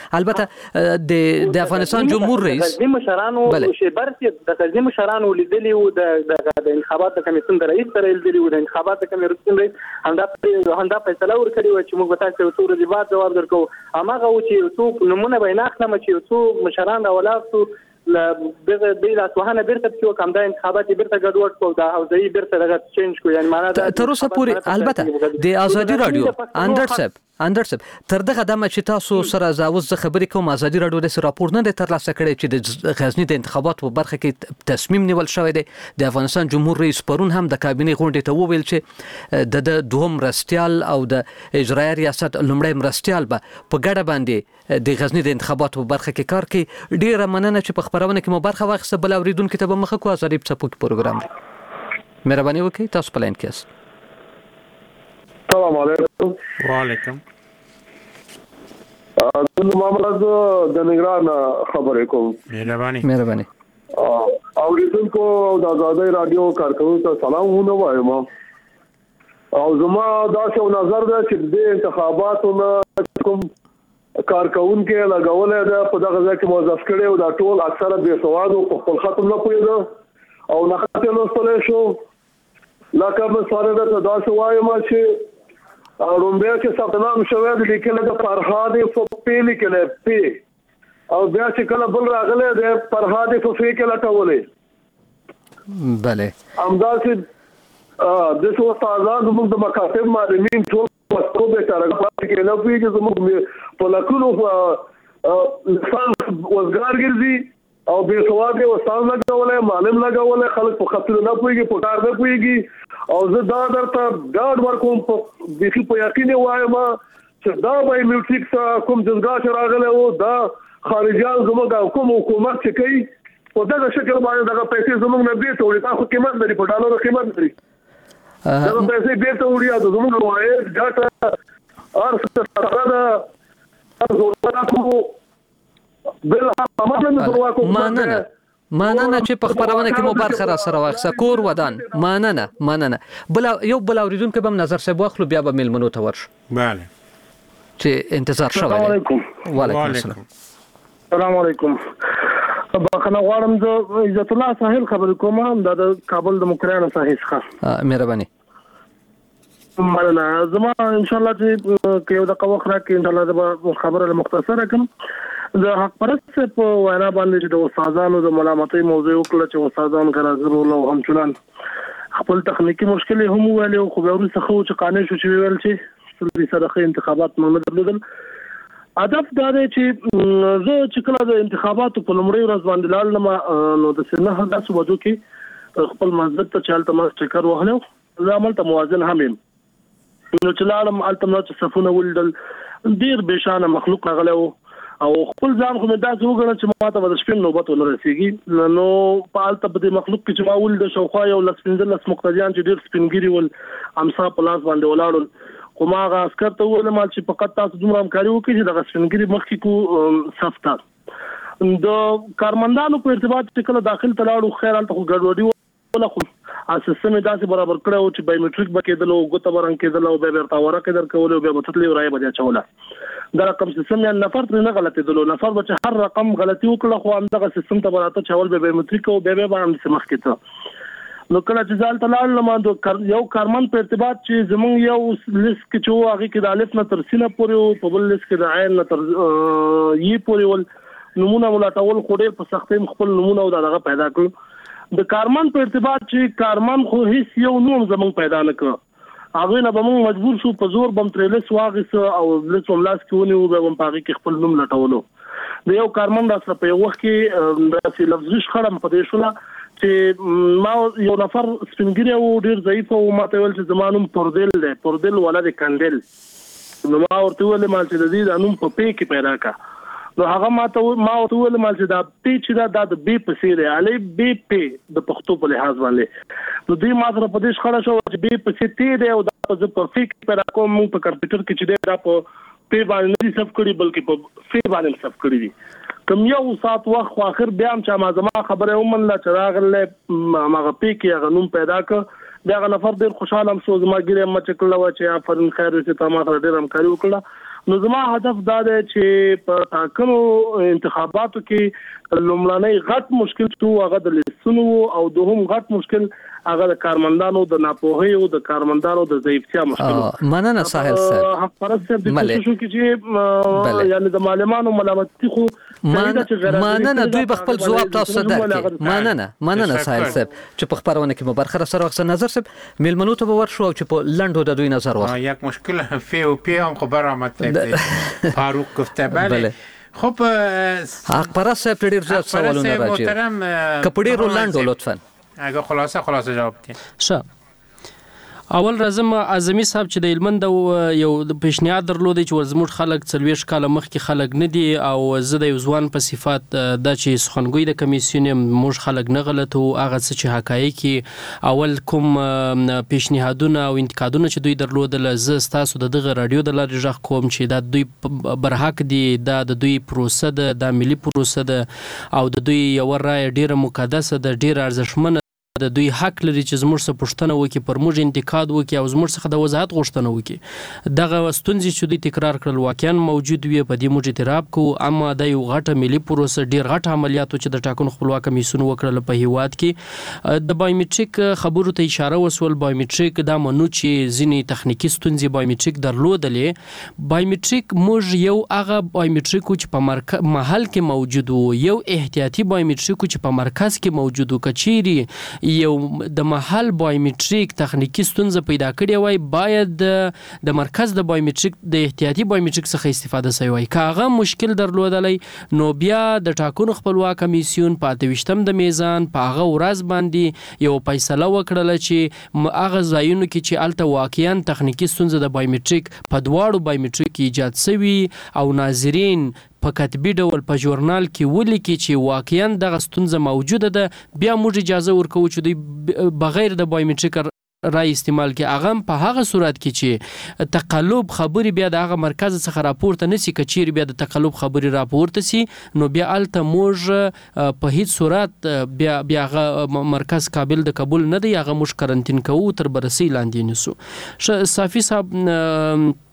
البته د افغانستان جمهور رئیس د مشرانو شیبر چې د مشرانو لیدلی او د انتخابات کمیسیون د رئیس سره لیدلی او د انتخابات کمیسیون رئیس همدا فیصله ورکړي و چې موږ تاسو ته ورته بعد جواب درکو. هغه و چې څو نمونه بیناخلم چې څو مشران راولاسو دغه د لاسوهانه بیرته چې کوم د انتخابات بیرته ګډوډ کو دا او ځای بیرته دغه چینج کو یعنی معنا تر اوسه پورې البته د ازادي رادیو اندر صاحب تر دغه دمه چې تاسو سره زاوز خبرې کوم ازادي رادیو د راپور نه تر لاسه کړی چې د غزنی د انتخاباتو په برخه کې تصمیم نیول شوی دی. د افغانستان جمهور رئیس پرون هم د کابینې غونډې ته وویل چې د دوهم مرستیال او د اجرایي ریاست لومړی مرستیال به په ګډه باندې د غزنی د انتخاباتو په برخه کې کار کوي. ډیره مننه چې په خبرونه کې مو برخه واخیسته. بل اوریدونکو ته به مخه کو ازادي په سپوک پروګرام دی. مهرباني وکړئ تاسو په لاین کې یاست. السلام علیکم. وعلیکم. د معاملات د نگران خبرې کوم. مهرباني. اوریدونکو د آزادۍ رادیو کارکونکو ته سلام وایم او زما دا څو نظر ده چې د انتخاباتو کوم کارکونکو لګولې ده په دغه ځای کې موظف کړي او دا ټول اکثره بے سواد او خپل ختم نه پوهیږي او نه خاطر لوستل شو لکه مثلا دا څه وایم چې رومبیا چې ثبت شوی د لیکل د فرهاد په لیکل پی او بیا چې کله بل راغله د فرهاد په فی کې لټولې بله همداسې د څو استادان زموږ د مکاتب معلمین ټول پښتو به ترګه کې نه پیږي زموږ په لکونو لسان وزګار ګرځي او به سواد او استاد لګولې معلم لګولې خلک په خپل نه پويږي په کار نه پويږي او زه دا درته ډاډ ورکوم په بيخي په یقین وایم چې دا به میوټیک کوم جزګا چې راغله او دا خارجيان زموږ کوم حکومت چې کوي په دغه شکل باندې دغه پیسې زموږ نه دی ټول تاسو قیمت لري په ډالر قیمت لري دا پیسې به ته وړیا د زموږ وایي ډاټا ارسته سره دا زوراتو مننه چې په خبرونه کې مو برخه را سره واخصه کور ودان. مننه بل اوریدونکو به نظر صاحب واخلو بیا به ملمنو ته ورش. بله چې انتظار شوی. وعلیکم السلام. السلام علیکم. بخنه غواړم زه عزت الله ساحل خبرې کوم د کابل د مکرانه ساحل څخه. مهرباني. مننه. زما ان شاء الله چې یو د قوخ راکې ان شاء الله د خبره مختصره کوم. د حق پرست په وینا باندې د استادانو د ملامتۍ موضوع وکړه چې استادان ګرځول او همچنان خپل تخنیکی مشکل هم ویل او خو به ورسره خو چې قانون شو چې ویل چې سلبي سره انتخابات نه درلودل. هدف دا دی چې زه چې کله د انتخاباتو په لومړۍ ورځ باندې لاړم نو د سنه هداسو وجو کې خپل مسجد ته چالت ما چکر وهلو زه عمل ته موازن هم یم نو چې لاړم التم نو چې صفونه ولدل ډیر بشانه مخلوق غلو او خپل ځان خو مې دا وګڼل چې ما ته د شپې نوبت ولرسیږي نو په الته په دې مخلوق کې چې ما ولد شوخوا یو لسپندل مقتدیان چې ډیر سپینګری ول امسا پلاس باندې ولاړل خو ما هغه عسكر ته وویل چې فقط تاسو دومره همکاري وکړئ چې د سپینګری مخکې کو صفته د کارمندانو په ارتباط چې کله داخل تلاړو خیر الته خو ګډوډي ولا خو سیستم داسې برابر کړو چې بایومټریک بکیدل او ګوته برن کېدل او به ورته ورکه در کول او به متتلی ورای بیا چوله دا رقم سیستم یا نفر تر نه غلطي دلو نفر به هر رقم غلطي وکړه خو همدغه سیستم ته براته چول به بایومټریک او به باندې مخ کېته نو کله چې ځال تلال نو یو کارمن په ارتباط چې زمونږ یو لیست کې چې هغه کې د الف نه تر سینه پورې او په بل لیست کې د عین نه تر یې پورې ول نمونه ولاټول خو ډېر په سختۍ خپل نمونه او دغه پیدا کړ د کارمن په ارتباط چې کارمن خو هیڅ یو نوم زمونږ پیدا نه کړ هغه نه به موږ مجبور شو په زور بم ترلس واغس او لس وملاس کې ونیو به هم پاږي کې خپل نوم لټولو د یو کارمن راځه په یو وخت کې د لفظي خړم په دې شوله چې ما یو نفر سپینګری او ډیر ضعیف او ماته ویل چې زمانوم پردل ولادت کندل نو ما ورته ویل ما چې د دې انوم په پی کې پیدا کا نو هغه ما ورته ویل ما چې دا پی چې دا د بی په سیره علی بی پی د پښتو په لحاظ باندې نو دې ما سره په دې خړه شو چې بی په سیته دی او دا په پرفیکټ پیدا کوم په کمپیوټر کې چې دا په پی باندې نه صف کړی بلکې په فی باندې صف کړی دي کوم یو سات وخت خو اخر بیا هم چې ما زما خبره ومن لا چراغله ما غپی کې غنوم پیدا ک دا نفر ډیر خوشاله هم سو زما ګیره مچ کړل و چې افرن خیر چې تاسو سره ډیر همکاري وکړه نو زما هدف دا دی چې په ټاکنو انتخاباتو کې لومړنۍ غټ مشکل شو هغه د لیسونو او دوهم غټ مشکل هغه د کارمندانو د ناپوهۍ او د کارمندانو د ضعیفتیا مشکل مننه ساحل صاحب حق پرست د کوشش کې چې یعنی د معلمانو ملامتي خو مننه دوی به خپل ځواب تاسو ته درکړي مننه ساحل صاحب چې په خبرونه کې مبارخه سره وخت نظر صاحب میلمنو ته ور شو چې په لندو د دوی نظر واخ یک مشکل فی او پی هم خبر آمد فاروق گفته بله خب حق پرست صاحب ډیر زیات سوالونه راځي کپړې رولاندو لطفا اگه خلاصه جواب دي ښه اول راځم اعظمي صاحب چې د هلمند یو د پیشنهاد درلودي چې زموږ خلک 40 کاله مخکې خلک نه دي او زه د یو ځوان په صفات د چې سخنګوی د کمیسیون موږ خلک نه غلط او هغه څه چې حقایق اول کوم پیشنهادونه او انتقادونه چې دوی درلودل زه تاسو دغه رادیو د لارې ژغ کوم چې دا دوی برحق دي دا د دوی پروسه ده د ملي پروسه ده او د دوی یو رائے ډیره مقدسه ده ډیره ارزښتمنه د دوی حق لري چې زموږ څخه پوښتنه وکړي پر موږ انتقاد وکړي او زموږ څخه د وضاحت غوښتنه وکړي دغه ستونزې چې دوی تکرار کړل واقعا موجود وي په دې موږ اعتراف کوو اما د یو غټه ملي پروسه ډیر غټ عملیاتو چې د ټاکنو خپلواک کمیسیون وکړل په هیواد کې د بایومټریک خبرو ته اشاره وسول بایومټریک دا منو چې ځینې تخنیکی ستونزې بایومټریک درلودلې بایومټریک موږ یو هغه بایومټریک چې په محل کې موجود وو یو احتیاطي بایومټریک چې په مرکز کې موجود وو کچيري یو د محل بایومټریک تخنیکی ستونزه پیدا کړې وای باید د مرکز د بایومټریک د احتیاطي بایومټریک څخه استفاده شوی وای کاغه مشکل درلودلای نو بیا د ټاکنو خپلواک کمیسیون په 28م د میزان په هغه ورځ باندې یو فیصله وکړه چې هغه ځایونو کې چې الته واقعیا تخنیکی ستونزه د بایومټریک په دواړو بایومټریک ایجاد شوی او ناظرین په کتبي ډول په ژورنال کې ولیکي چې واقعیا دغه ستونزه موجوده ده بیا موږ اجازه ورکوو چې دوی بغیر د بایومټریک رای استعمال کې هغه په هغه صورت کې چې تقلب خبري بیا د هغه مرکز څخه راپورته نسی کچیر بیا د تقلب خبري راپورته سي نو بیا الته موږ په هیڅ صورت بیا هغه مرکز قابل د قبول نه دی هغه موږ کرنټین کوو تر برسي لاندې نسو صافي صاحب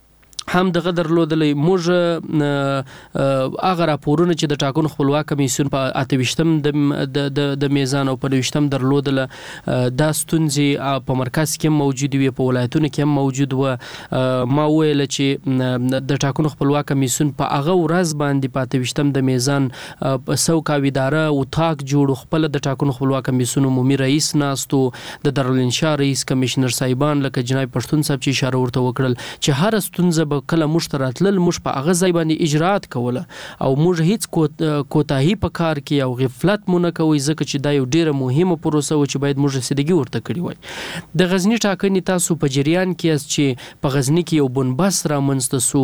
هم دغه درلودلې. موږ هغه راپورونه چې د ټاکنو خپلواک کمیسیون په 28م د میزان او په 29م درلودله دا ستونزې په مرکز کې موجود وي، په ولایتونو کې هم موجود و. ما ویل چې د ټاکنو خپلواک کمیسیون په هغه ورځ باندې په 28م د میزان سوکاوي اداره او تاک جوړ خپل د ټاکنو خپلواک کمیسیون عمومي رئیس ناستو، د دارالانشا رئیس کمشنر صاحبان لکه جناب پښتون صاحب چې اشاره ورته وکړل چې هر ستونزه به کله موږ ته راتلل، موږ په هغه ځای باندې اجراءات کوله او موږ هیڅ کوتاهي په کار کې او غفلت مو نه کوي، ځکه چې دا یو ډیره مهمه پروسه و چې باید موږ رسیدګي ورته کړی وای. د غزنی ټاکنې تاسو په جریان کې اس چې په غزنی کې یو بنبس رامنځته سو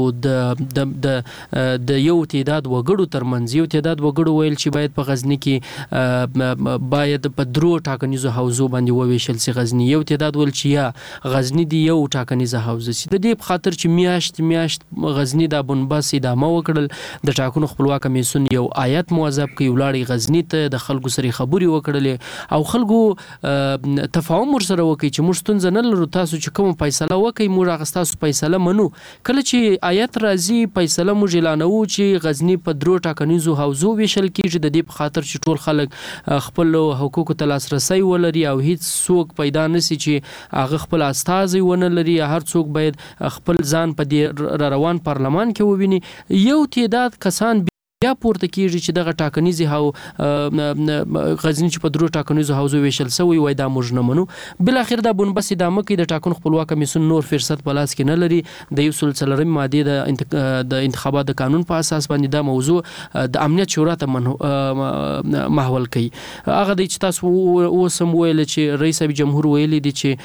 د یو تعداد وګړو ترمنځ، یو تعداد وګړو ویل چې باید په غزنی کې باید په درو ټاکنیزو حوزو باندې وویشل سي غزنی، یو تعداد ول چې یا غزنی دی یو ټاکنیزه حوزه سي. د دې په خاطر چې میاشت غزنی دا بنبس ادامه وکړل، د ټاکنو خپلواک کمیسیون یو آیت موظف کوي ولاړی غزنی ته د خلکو سره خبري وکړلې او خلکو تفاهم ورسره وکړي چې موږ ستونزه نه لرو، تاسو چې کوم فیصله وکړي موږ هغه تاسو فیصله منو. کله چې آیت راځي فیصله موږ اعلانوو چې غزنی په درو ټاکنیزو حوزو ویشل کیږي، د دې په خاطر چې ټول خلک خپل حقوقو ته لاسرسي ولري او هیڅ څوک پیدا نشي چې هغه خپل استازي ونه لري. هر څوک باید خپل ځان په دې روان پارلمان کې وویني. یو تعداد کسان بیا پورته کیږي چې دغه ټاکنیزي غزنی چې په درو ټاکنیزو حوزو ویشل سوی وای دا موږ نه منو. بل اخر دا بنبس ادامه کوي، د ټاکنو خپلواک کمیسیون نور فرصت په لاس کې نه لري. د 140 ماده د انتخابات د قانون په اساس باندې دا موضوع د امنیت شورا ته محول کوي. هغه د تاسو اوسم ویل چې رئیس جمهور ویلي دي چې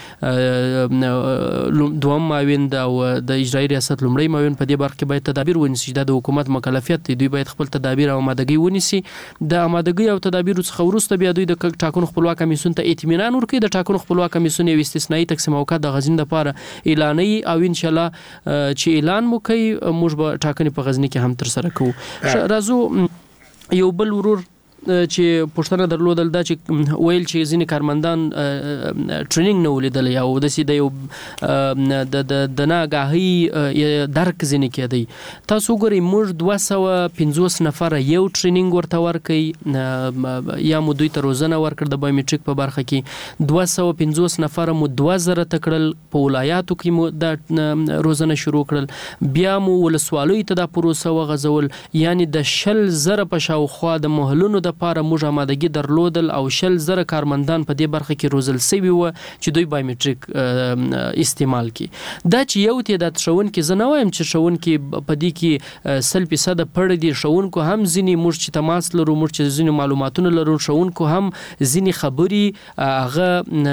دوم معاون او د اجرایي ریاست لومړی معاون په دې برخه کې باید تدابیر ونیسي. دا د حکومت مکلفیت دی، دوی باید تدابیر او آمادګي ونیسي. د آمادګي او تدابیر څخه وروسته بیا دوی د ټاکنو خپلواک کمیسیون ته اطمینان ورکړي. د ټاکنو خپلواک کمیسیون یو استثنایی تقسیم اوقات د غزنی لپاره اعلاني او ان شاء الله چې اعلان مو کوي موږ به ټاکنې په غزنی کې هم تر سره کوو. راځو یو بل ورور چې پښتنه درلودل دا چې ویل چې ځینې کارمندان ټریننګ نه ولیدل او د سیده یو د ناګاهي درک ځینې کېدی. تاسو ګورئ موږ 250 نفر یو ټریننګ ورته ورکړي یا مو دوی ته روزنه ورکړه د بایومټریک په برخه کې، 250 نفر مو 2000 تکړل په ولایاتو کې مو د روزنه شروع کړل، بیا مو ولسوالیو ته د پروسه وغځول، یعنی د 100,000 په شاوخوا د محلونو د لپاره موږ آمادګي درلودل او 100,000 کارمندان په دې برخه کې روزل سوي و چې دوی بایومټریک استعمال کړي. دا چې یو تعداد ښوونکي زه نه وایم چې ښوونکي په دې کې 100% پړ دي، ښوونکو هم ځینې موږ چې تماس لرو، موږ چې ځینې معلوماتونه لرو، ښوونکو هم ځینې خبري هغه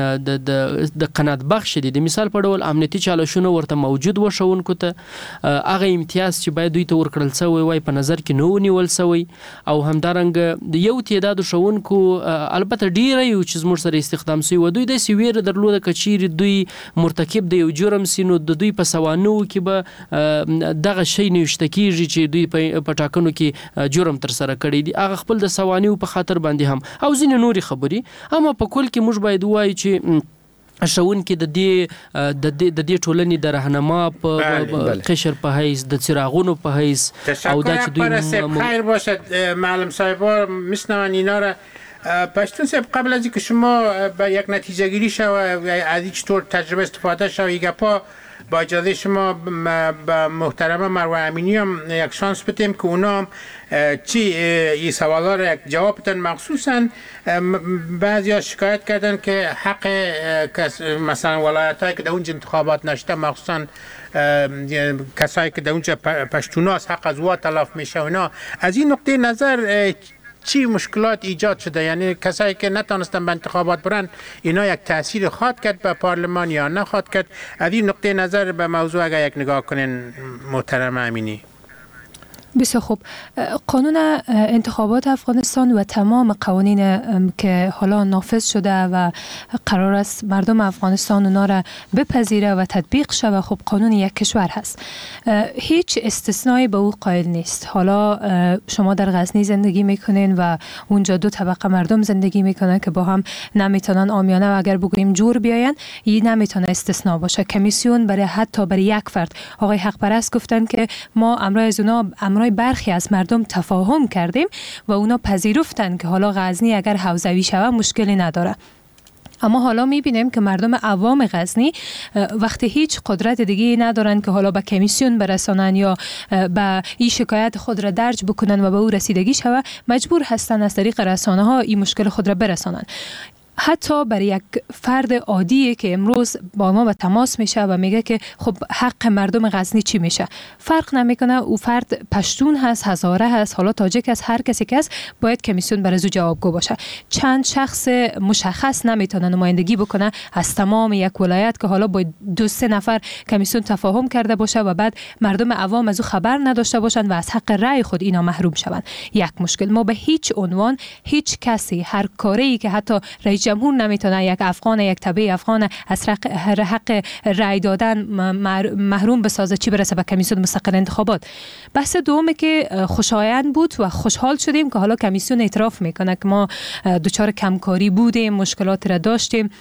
د قناعت بخش دي. د مثال په ډول امنیتي چالشونه ورته موجود و، ښوونکو ته هغه امتیاز چې باید دوی ته ورکړل سوی وای په نظر کې نه ونیول سوی. او همدارنګه یو تعداد ښوونکو البته ډیره یو چې زموږ سره استخدام سوی و، دوی د سویر درلوده کچیر دوی مرتکب د یو جرم سینو د دوی په سوانو کې به دغه شی نشته کیږي چې دوی په ټاکنو کې جرم تر سره کړی دي، هغه خپل د سوانیو په خاطر باندې هم او ځینې نوري خبري. اما په کل کې موږ باید وایو چې ښوونکي د دې ټولنې د راهنما په قشر په حیث د څراغونو په حیث او دا چې دوی خیر باشد. معلم صاحب‌ها میشنون اینا را. پشتون صاحب قبل از اینکه شما به یک نتیجه گیری شو از این چطور تجربه استفاده شو یگپا با اجازه شما به محترمه مروه امینی هم یک شانس بدیم که اونا چی این سوالا را یک جواب بدن. مخصوصا بعضی ها شکایت کردن که حق مثلا ولایت هایی که در اونجا انتخابات نشده، مخصوصا کسایی که در اونجا پشتوناست حق از وا تلف میشه. اونا از این نقطه نظر چی مشکلات ایجاد شده؟ یعنی کسایی که نتونستن به انتخابات برن اینا یک تاثیر خواهد کرد به پارلمان یا نخواهد کرد؟ از این نقطه نظر به موضوع اگر یک نگاه کنین محترم امینی. بسیار خوب. قانون انتخابات افغانستان و تمام قوانین که حالا نافذ شده و قرار است مردم افغانستان اونا را بپذیره و تطبیق شود، خب قانون یک کشور هست، هیچ استثنایی به او قائل نیست. حالا شما در غزنی زندگی میکنین و اونجا دو طبقه مردم زندگی میکنن که با هم نمیتونن عامیانه و اگر بگوییم جور بیاین، این نمیتونه استثنا باشه. کمیسیون برای حتی برای یک فرد، آقای حق پرست گفتن که ما امرای برخی از مردم تفاهم کردیم و اونا پذیرفتن که حالا غزنی اگر حوزوی شود مشکلی نداره. اما حالا میبینیم که مردم عوام غزنی وقتی هیچ قدرت دیگه ندارن که حالا به کمیسیون برسانن یا به این شکایت خود را درج بکنن و به او رسیدگی شود، مجبور هستن از طریق رسانه ها این مشکل خود را برسانن. حتی برای یک فرد عادی که امروز با ما به تماس میشه و میگه که خب حق مردم غزنی چی میشه، فرق نمیکنه او فرد پشتون هست، هزاره هست، حالا تاجک هست، هر کسی که هست باید کمیسیون برای او جوابگو باشه. چند شخص مشخص نمیتونه نمایندگی بکنه از تمام یک ولایت که حالا با 2-3 نفر کمیسیون تفاهم کرده باشه و بعد مردم عوام از او خبر نداشته باشن و از حق رأی خود اینا محروم شوند. یک مشکل. ما به هیچ عنوان هیچ کسی هر کاری که حتی رئیس جمهور نمیتونه یک افغان، یک تبع افغان از حق رأی دادن محروم بسازه، چی برسه به کمیسیون مستقل انتخابات. بحث دومه که خوشایند بود و خوشحال شدیم که حالا کمیسیون اعتراف میکنه که ما دچار کمکاری بودیم، مشکلات را داشتیم،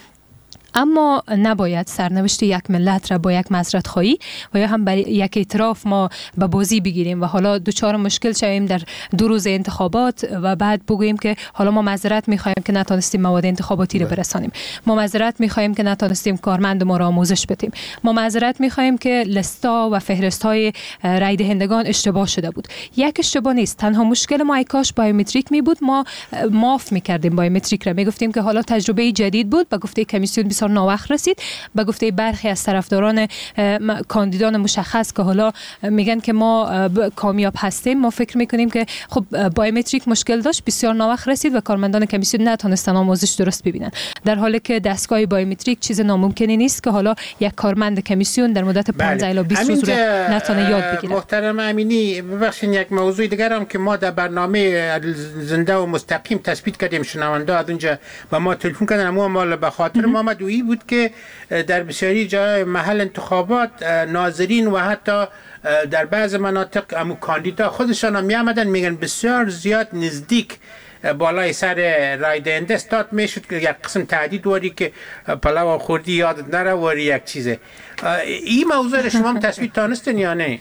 اما نباید سرنوشت یک ملت را با یک معذرت خواهی و یا هم برای یک اعتراف ما به بازی بگیریم و حالا دوچار مشکل شویم در 2 روز انتخابات و بعد بگوییم که حالا ما معذرت می‌خوایم که نتونستیم مواد انتخاباتی را برسانیم، ما معذرت می‌خوایم که نتونستیم کارمند ما را آموزش بدیم، ما معذرت می‌خوایم که لستا و فهرست‌های رای دهندگان اشتباه شده بود. یک اشتباه نیست، تنها مشکل ما کاش بایومتریک می بود، ما معاف می‌کردیم بایومتریک را، میگفتیم که حالا تجربه جدید بود، به گفته کمیسیون بسیار ناوقت رسید، به گفته برخی از طرفداران کاندیدان مشخص که حالا میگن که ما کامیاب هستیم، ما فکر میکنیم که خب بایومتریک مشکل داشت، بسیار ناوقت رسید و کارمندان کمیسیون نتونستن آموزش درست ببینن، در حالی که دستگاه بایومتریک چیز ناممکنی نیست که حالا یک کارمند کمیسیون در مدت 15 الی 20 روز نتونه یاد بگیره. محترم امینی، ببخشید یک موضوع دیگر هم که ما در برنامه زنده و مستقیم تثبیت کردیم، شنونده از اونجا و ما تلفن کردن، اما ما به خاطر ما مدویی بود که در بسیاری جای محل انتخابات ناظرین و حتی در بعض مناطق امو کاندیدا خودشان هم میامدن میگن بسیار زیاد نزدیک بالای سر رای دهنده استاد میشد که یک قسم تهدید واری که پلاو خوردی یادت نره واری یک چیزه. این موضوع شما هم تثبیت تانستین یا نه؟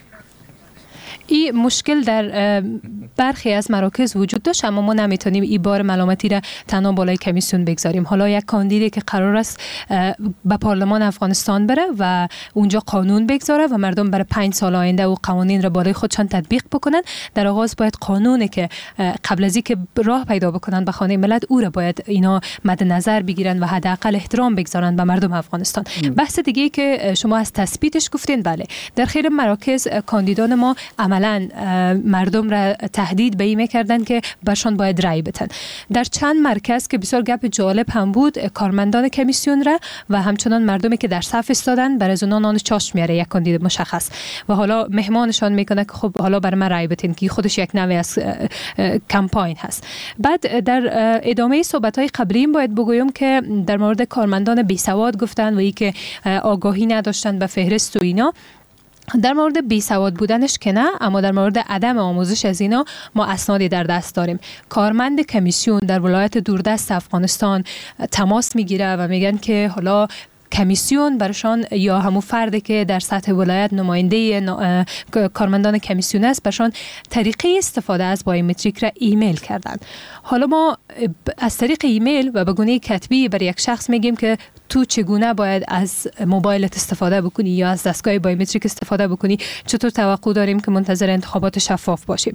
این مشکل در برخی از مراکز وجود داشت، اما ما نمیتونیم این بار ملامتی را تنها بالای کمیسیون بگذاریم. حالا یک کاندیدی که قرار است به پارلمان افغانستان بره و اونجا قانون بگذاره و مردم برای 5 سال آینده و قوانین را بالای خودشان تطبیق بکنن، در آغاز باید قانونی که قبل از اینکه راه پیدا بکنن به خانه ملت او را باید اینا مد نظر بگیرن و حداقل احترام بگذارن به مردم افغانستان. بحث دیگه که شما از تثبیتش گفتین، بله، در خیلی مراکز کاندیدان ما عملاً مردم را تهدید به این میکردن که برشان باید رای بدن. در چند مرکز که بسیار گپ جالب هم بود، کارمندان کمیسیون را و همچنان مردمی که در صف استادن برای اونها نان چاشت میاره یک کاندید مشخص و حالا مهمانشان میکنه که خب حالا برای من رای بدین، که خودش یک نوع از کمپاین هست. بعد در ادامه صحبت‌های قبلی باید بگویم که در مورد کارمندان بیسواد گفتن و ای که آگاهی نداشتن به فهرست و اینا. در مورد بیسواد بودنش که نه، اما در مورد عدم آموزش از اینا ما اسنادی در دست داریم. کارمند کمیسیون در ولایت دوردست افغانستان تماس میگیره و میگن که حالا کمیسیون برشان یا همون فردی که در سطح ولایت نماینده کارمندان کمیسیون است برشان طریقه استفاده از بایومتریک را ایمیل کردن. حالا ما از طریق ایمیل و به گونه کتبی برای یک شخص میگیم که تو چگونه باید از موبایلت استفاده بکنی یا از دستگاه بایومتریک استفاده بکنی، چطور توقع داریم که منتظر انتخابات شفاف باشیم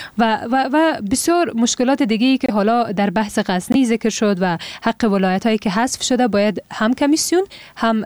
و بسیار مشکلات دیگه‌ای که حالا در بحث غزنی ذکر شد و حق ولایت‌هایی که حذف شده، باید هم کمیسیون هم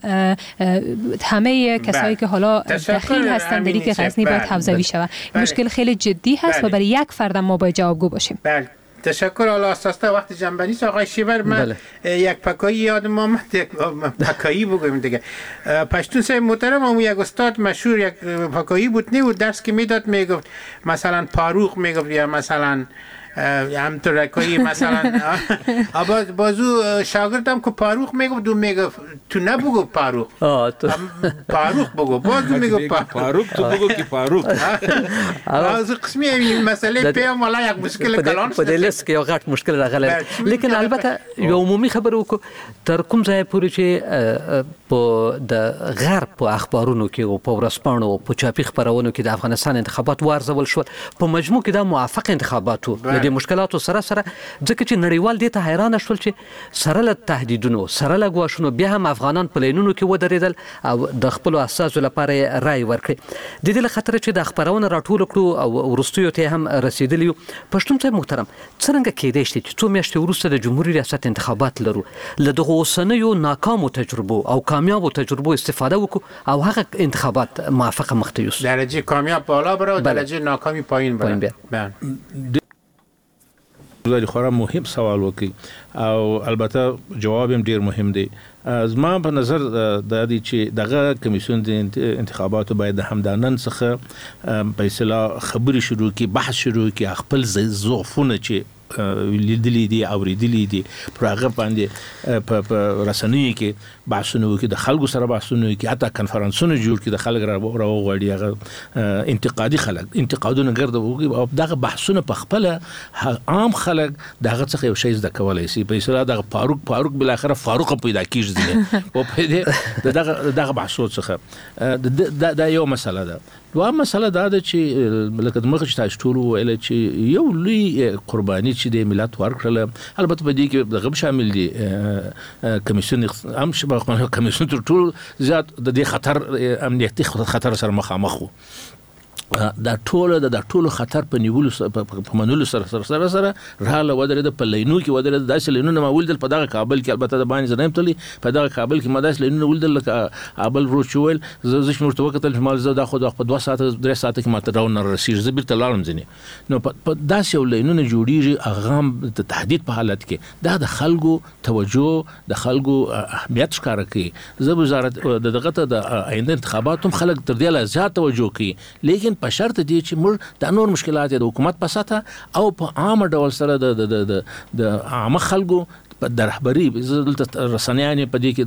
همه کسایی که حالا دخیل هستند در که غزنی باید حوزوی شود. مشکل خیلی جدی هست و برای یک فرد ما باید جوابگو باشیم. بله تشکر. حالا اساسا وقت جنبندی آقای شیبر من یک پکایی یادم آمد، یک پکایی بگویم دیگه. پشتون صاحب محترم هم یک استاد مشهور یک پکایی بود، نه بود درس که میداد میگفت مثلا پاروق میگفت یا مثلا همطور رکایی مثلا بازو شاگردم که پاروق میگفت دو میگفت تو نبگو پاروق پاروق بگو، بازو میگفت پاروق تو بگو که پاروق. از قسمی این مسئله پیام والا یک مشکل کلان په دې لس کې یو غټ مشکل راغلی، لیکن البته یو عمومي خبره وکړو تر کوم ځای پورې چې په د غرب په اخبارونو کې او په ورځپاڼو او په چاپي خبرونو کې د افغانستان انتخابات وارزول شول، په مجموع کې دا موافق انتخابات وو. د مشکلاتو سره ځکه چې نړیوال دې ته حیران شول چې سره له تهدیدونو سره له ګواښونو بیا هم افغانان په لینونو کې ودرېدل او د خپلو اساسو لپاره رای ورکړي. د دې له خاطر چې د خبرونه راټول کړو او وروستیو ته هم رسیدلی یو. پښتون ته محترم څنګه کېدای شي چې څو میاشتې وروسته د جمهوریت ریاست انتخابات لرو، له دغه اوسنیو ناکامو تجربو او کامیابو تجربو استفاده وکړو او هغه انتخابات موافقه مخ ته یوسو، درجه کامیاب بالا بره و درجه ناکامی پایین بره. زه خورا مهم سوال وکي او البته جواب هم ډیر مهم دی. زما په نظر د دې چې دغه کمیسیون د انتخاباتو باید د همدانن څخه په اصطلاح خبري شروع کی، بحث شروع کی، خپل ضعفونه چې لیدلې دي او ریدلې دي پر هغه باندې په رسنیو کې بحثونه وکړي، د خلکو سره بحثونه وکړي، حتی کنفرانسونه جوړ کړي، د خلک راوغواړي هغه انتقادي خلک انتقادونه ګرځي وکړي او دغه بحثونه په خپل عام خلک دغه څخه یو شی زده کولای شي. په اصطلاح دغه فاروق بل اخره فاروق پیدا کیږي او په دې دغه بحثو څخه دا یو مسله ده. دوه مسله دا ده چې لکه مخ چې تاسو ټول ویل چې یو لوی قرباني چې د ملت ورکړل، البته په دې کې دغه شامل دي کمیسیون هم شبه کمیسیون ټول زیات د دې خطر امنیتي خطر سره مخامخ وو. دا ټول خطر په نیولو په منلو سره رااله ودرېد، په لینو کې ودرېد. داسې لینونه ما ولیدل په دغه کابل کې، البته د باندې زنیم تللی په دغه کابل کې ما داسې لینونه ولیدل لکه ابل روچول. زه چې نورته وکتل چې مال زه دا خو په 2 ساعته 3 ساعته کې ماته راو نه رسیږي، زه بیرته لاړم ځنې. نو په داسې یو لینونه جوړیږي هغه د تهدید په حالت کې دا د خلکو توجه د خلکو اهمیت ښکاره کوي. زه وزارت دغه ته د آینده انتخاباتو خلک تر دې لا زیات توجه کوي، لیکن په شرط دی چې موږ د نور مشکلات د حکومت په ساته او په عام ډول سره د عام خلکو د رهبری رسنیان په دې کې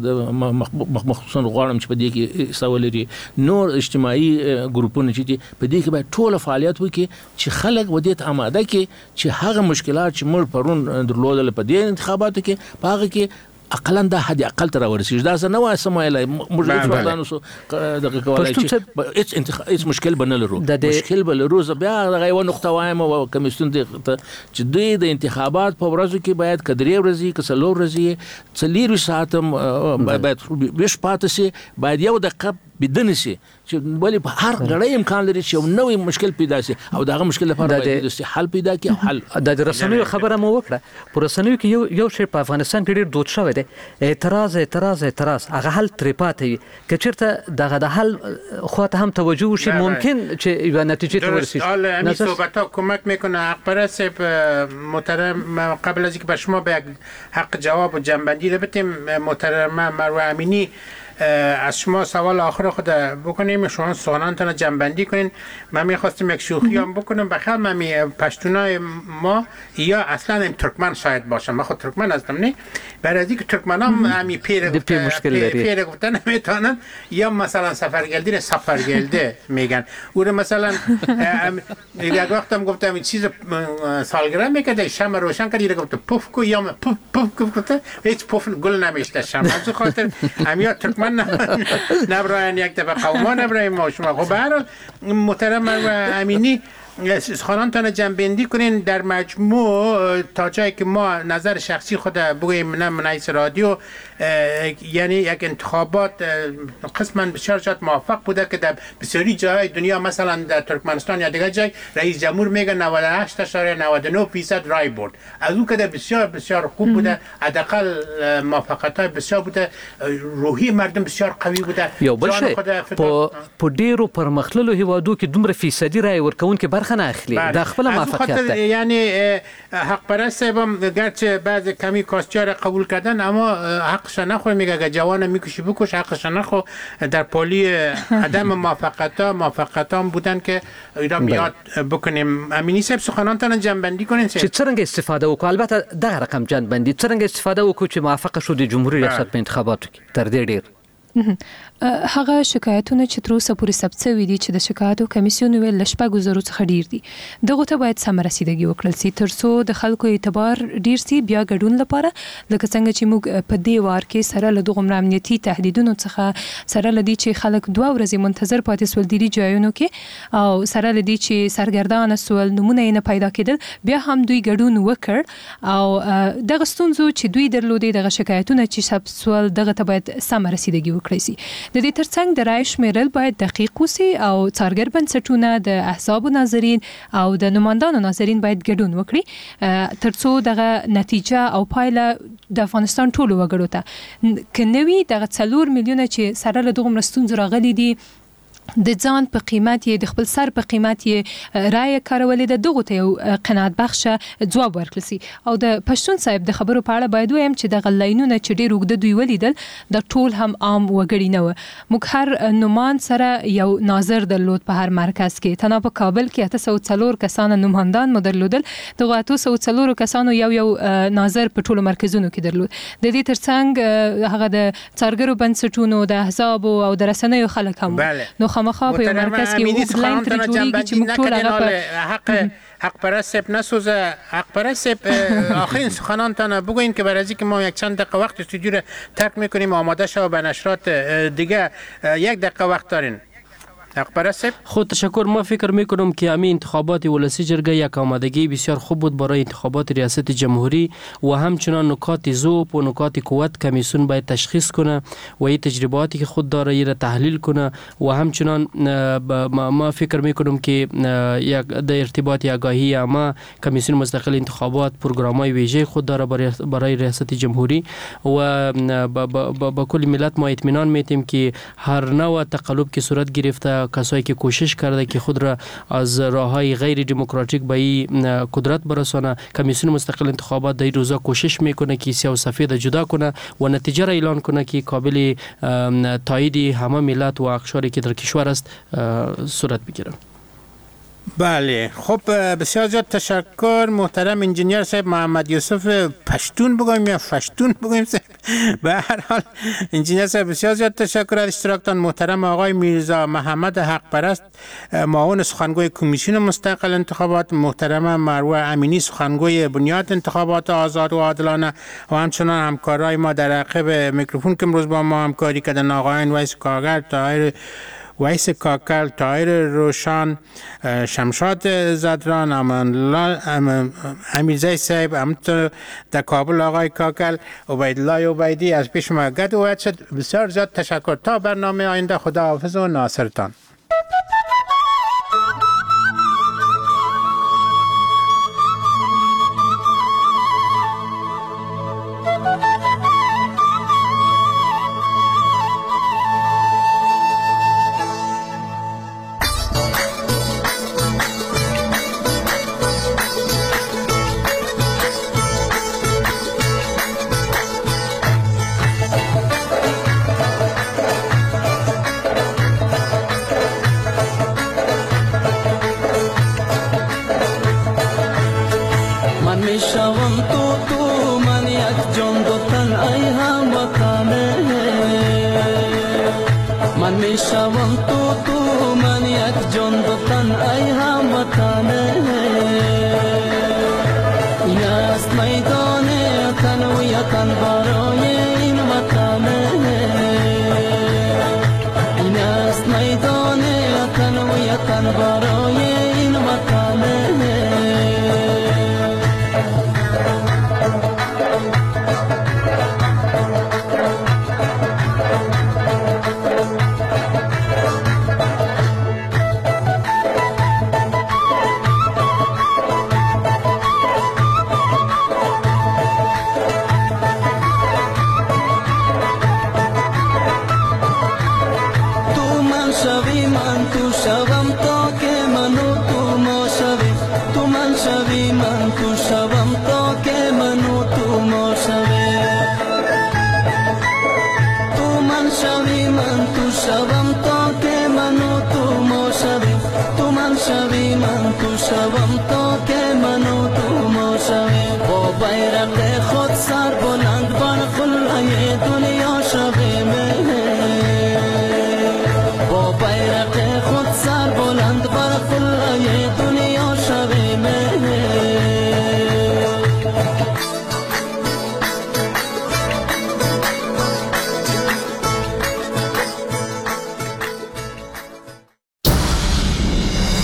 د مخصوصا غواړم چې په دې کې سوالري نور اجتماعي ګروپونه چې په دې کې باید ټول فعالیت وکړي چې خلک ودې ته آماده کړي چې هغه مشکلات چې موږ پرون درلودل په دې انتخاباتو کې په هغه کې اقلا دا حد اقل تر ورسیږي. دا نه وای سمایله موږ څنګه سو دغه کولای چې هیڅ مشکل بنه لرو، مشکل بل روز بیا دغه یو نقطه وایم او کمیسیون چې د انتخابات په ورځو کې باید کدرې ورځي کسلور ورځي څلیر ساعت باید وش پاتې شي، باید یو دقیقه بدن شي چې ولی په هر غړی امکان لري چې یو نوې مشکل پیدا شي او دغه مشکل لپاره باید حل پیدا کړي. او حل د رسنیو خبره مو وکړه، په رسنیو کې یو شی په افغانستان کې ډیر دود شوی دی، اعتراض هغه حل ترې پاتې وي. که چېرته دغه د حل خواته هم توجه وشي ممکن چې یو نتیجه ته ورسیږي. این صحبت‌ها کمک میکنه. اقبرس محترم قبل از اینکه به شما به حق جواب و جنبندی رو بدیم، محترم مروه امینی از شما سوال آخر خود بکنیم، شما سوالانتان جنبندی کنین. من میخواستم یک شوخی هم بکنم بخیر من پشتونای ما یا اصلا ترکمن شاید باشم، من خود ترکمن هستم نه، برای از اینکه ترکمن هم همی پیر گفتن نمیتونن یا مثلا سفرگلده میگن او مثلا یک وقت هم گفتم این چیز سالگرد میکرده شمع روشن کرد یه گفت پف کو یا پف گفته هیچ پف گل نمیشته شمع. از خاطر همیا ترکمن نبراین یک دفعه قوما نبراین ما شما. خب برحال محترم امینی خانانتان جنبندی کنین در مجموع تا جایی که ما نظر شخصی خود بگویم نه من رئیس رادیو یعنی یک انتخابات قسما بسیار زیاد موفق بوده که در بسیاری جای دنیا مثلا در ترکمنستان یا دیگر جای رئیس جمهور میگه 98.99% رای برد. از اون که بسیار بسیار خوب بوده، حداقل موفقیت‌های بسیار بوده، روحی مردم بسیار قوی بوده. یو بل شی په ډیرو پرمختللو هیوادو کې دومره فیصدي رای ورکوونکي برخه نه اخلي. دا خپل موفقیت ده. یعنی حق پرست هم گرچه بعض کمی کاستیار قبول کردن اما حقش نخواه، میگه اگه جوان میکشی بکش، حقش نخو. در پالی عدم موفقیت هم بودن که ایران بیاد بکنیم. امینی صاحب سخنانتان جنبندی کنین چې څنګه استفاده وکړو. البته دغه رقم جنبندی څنګه استفاده وکړو چې موافقه شو د جمهوریت ریاست په انتخاباتو کې تر دې ډیر هغه شکایتونه چې تر اوسه پورې ثبت شوي دي چې د شکایتو کمیسیون ویل ل 4,000 څخه ډیر دي، دغه ته باید سم رسیدګي وکړل سي ترڅو د خلکو اعتبار ډیر سي بیا ګډون لپاره. لکه څنګه چې موږ په دې وار کې سره له دغه امنیتي تهدیدونو څخه سره لدی چې خلک 2 ورځې منتظر پاتې سول دي ځایونو کې او سره لدی چې سرګردان سول نمونه نه پیدا کېدل، بیا هم دوی ګډون وکړ او دغه ستونزو چې دوی درلودي دغه شکایتونه چې ثبت سول دغه ته باید سم رسیدګي وکړي سي. د دې ترڅنګ د رای شمیرل باید دقیق وسی او څارګر بنسټونه د احزاب ناظرین او د نمائندانو ناظرین باید ګډون وکړي ترڅو دغه نتیجه او پایله د افغانستان ټولو وګړو ته کنوي دغه 4 میلیونه چې سره له دغه مرستونزو راغلي دي د ځان په قیمت یې د خپل سر په قیمت یې رای کارولې د دغه ته یو قناعت بخشه ځواب ورکړل سي. او د پښتون صاحب د خبرو په اړه باید وایم چې د غلاینونه چې ډیر وګد دوی ولیدل د ټول هم عام وګړي نه و. موږ هر نومان سره یو ناظر درلود په هر مرکز کې، تنها په کابل کې 804 کسان نمائندان مو درلودل، دغه 804 کسانو یو ناظر په ټولو مرکزونو کې درلود. د دې ترڅنګ هغه د څارګرو بنسټونو د احزاب او د رسنیو خلک هم نو خامخا په یو مرکز کې وګلاین تر جوړیږي چې موږ ټول هغه حق پرست نسوزه. حق پرست آخرین سخنانتان بگوین که برای اینکه ما یک چند دقیقه وقت استودیو رو ترک میکنیم آماده شو به نشرات دیگه 1 دقیقه وقت دارین. خود تشکر. ما فکر میکنم که همین انتخابات ولسی جرگه یک آمادگی بسیار خوب بود برای انتخابات ریاست جمهوری و همچنان نکات ضعف و نکات قوت کمیسیون باید تشخیص کنه و این تجرباتی که خود داره را تحلیل کنه و همچنان ما فکر میکنم که یک در ارتباط آگاهی اما کمیسیون مستقل انتخابات پروگرام‌های ویژه خود داره برای ریاست جمهوری و با کل ملت ما اطمینان میتیم که هر نوع تقلب که صورت گرفته کسایی که کوشش کرده که خود را از راههای غیر دموکراتیک به این قدرت برسانه، کمیسیون مستقل انتخابات در این روزا کوشش میکنه که سیاه و سفید جدا کنه و نتیجه را اعلان کنه که قابل تایید همه ملت و اقشاری که در کشور است صورت بگیره. بله خب بسیار زیاد تشکر محترم انجینیر صاحب محمد یوسف پشتون بگویم یا فشتون بگویم صاحب. به هر حال انجینیر صاحب بسیار زیاد تشکر از اشتراکتان. محترم آقای میرزا محمد حق پرست معاون سخنگوی کمیسیون مستقل انتخابات، محترم مروه امینی سخنگوی بنیاد انتخابات آزاد و عادلانه و همچنان همکارای ما در عقب میکروفون که امروز با ما همکاری کردن آقایان ویس کاکل، طاهر روشان، شمشاد زدران، امیرزای صاحب، همینطور در کابل آقای کاکل، عبیدالله عبیدی از پیش ما گد و شد. بسیار زیاد تشکر. تا برنامه آینده خداحافظ و ناصرتان. شوم تا که من و تو ما شویم با بیرق خود سر بلند بر قله دنیا شویم با بیرق خود سر بلند بر قله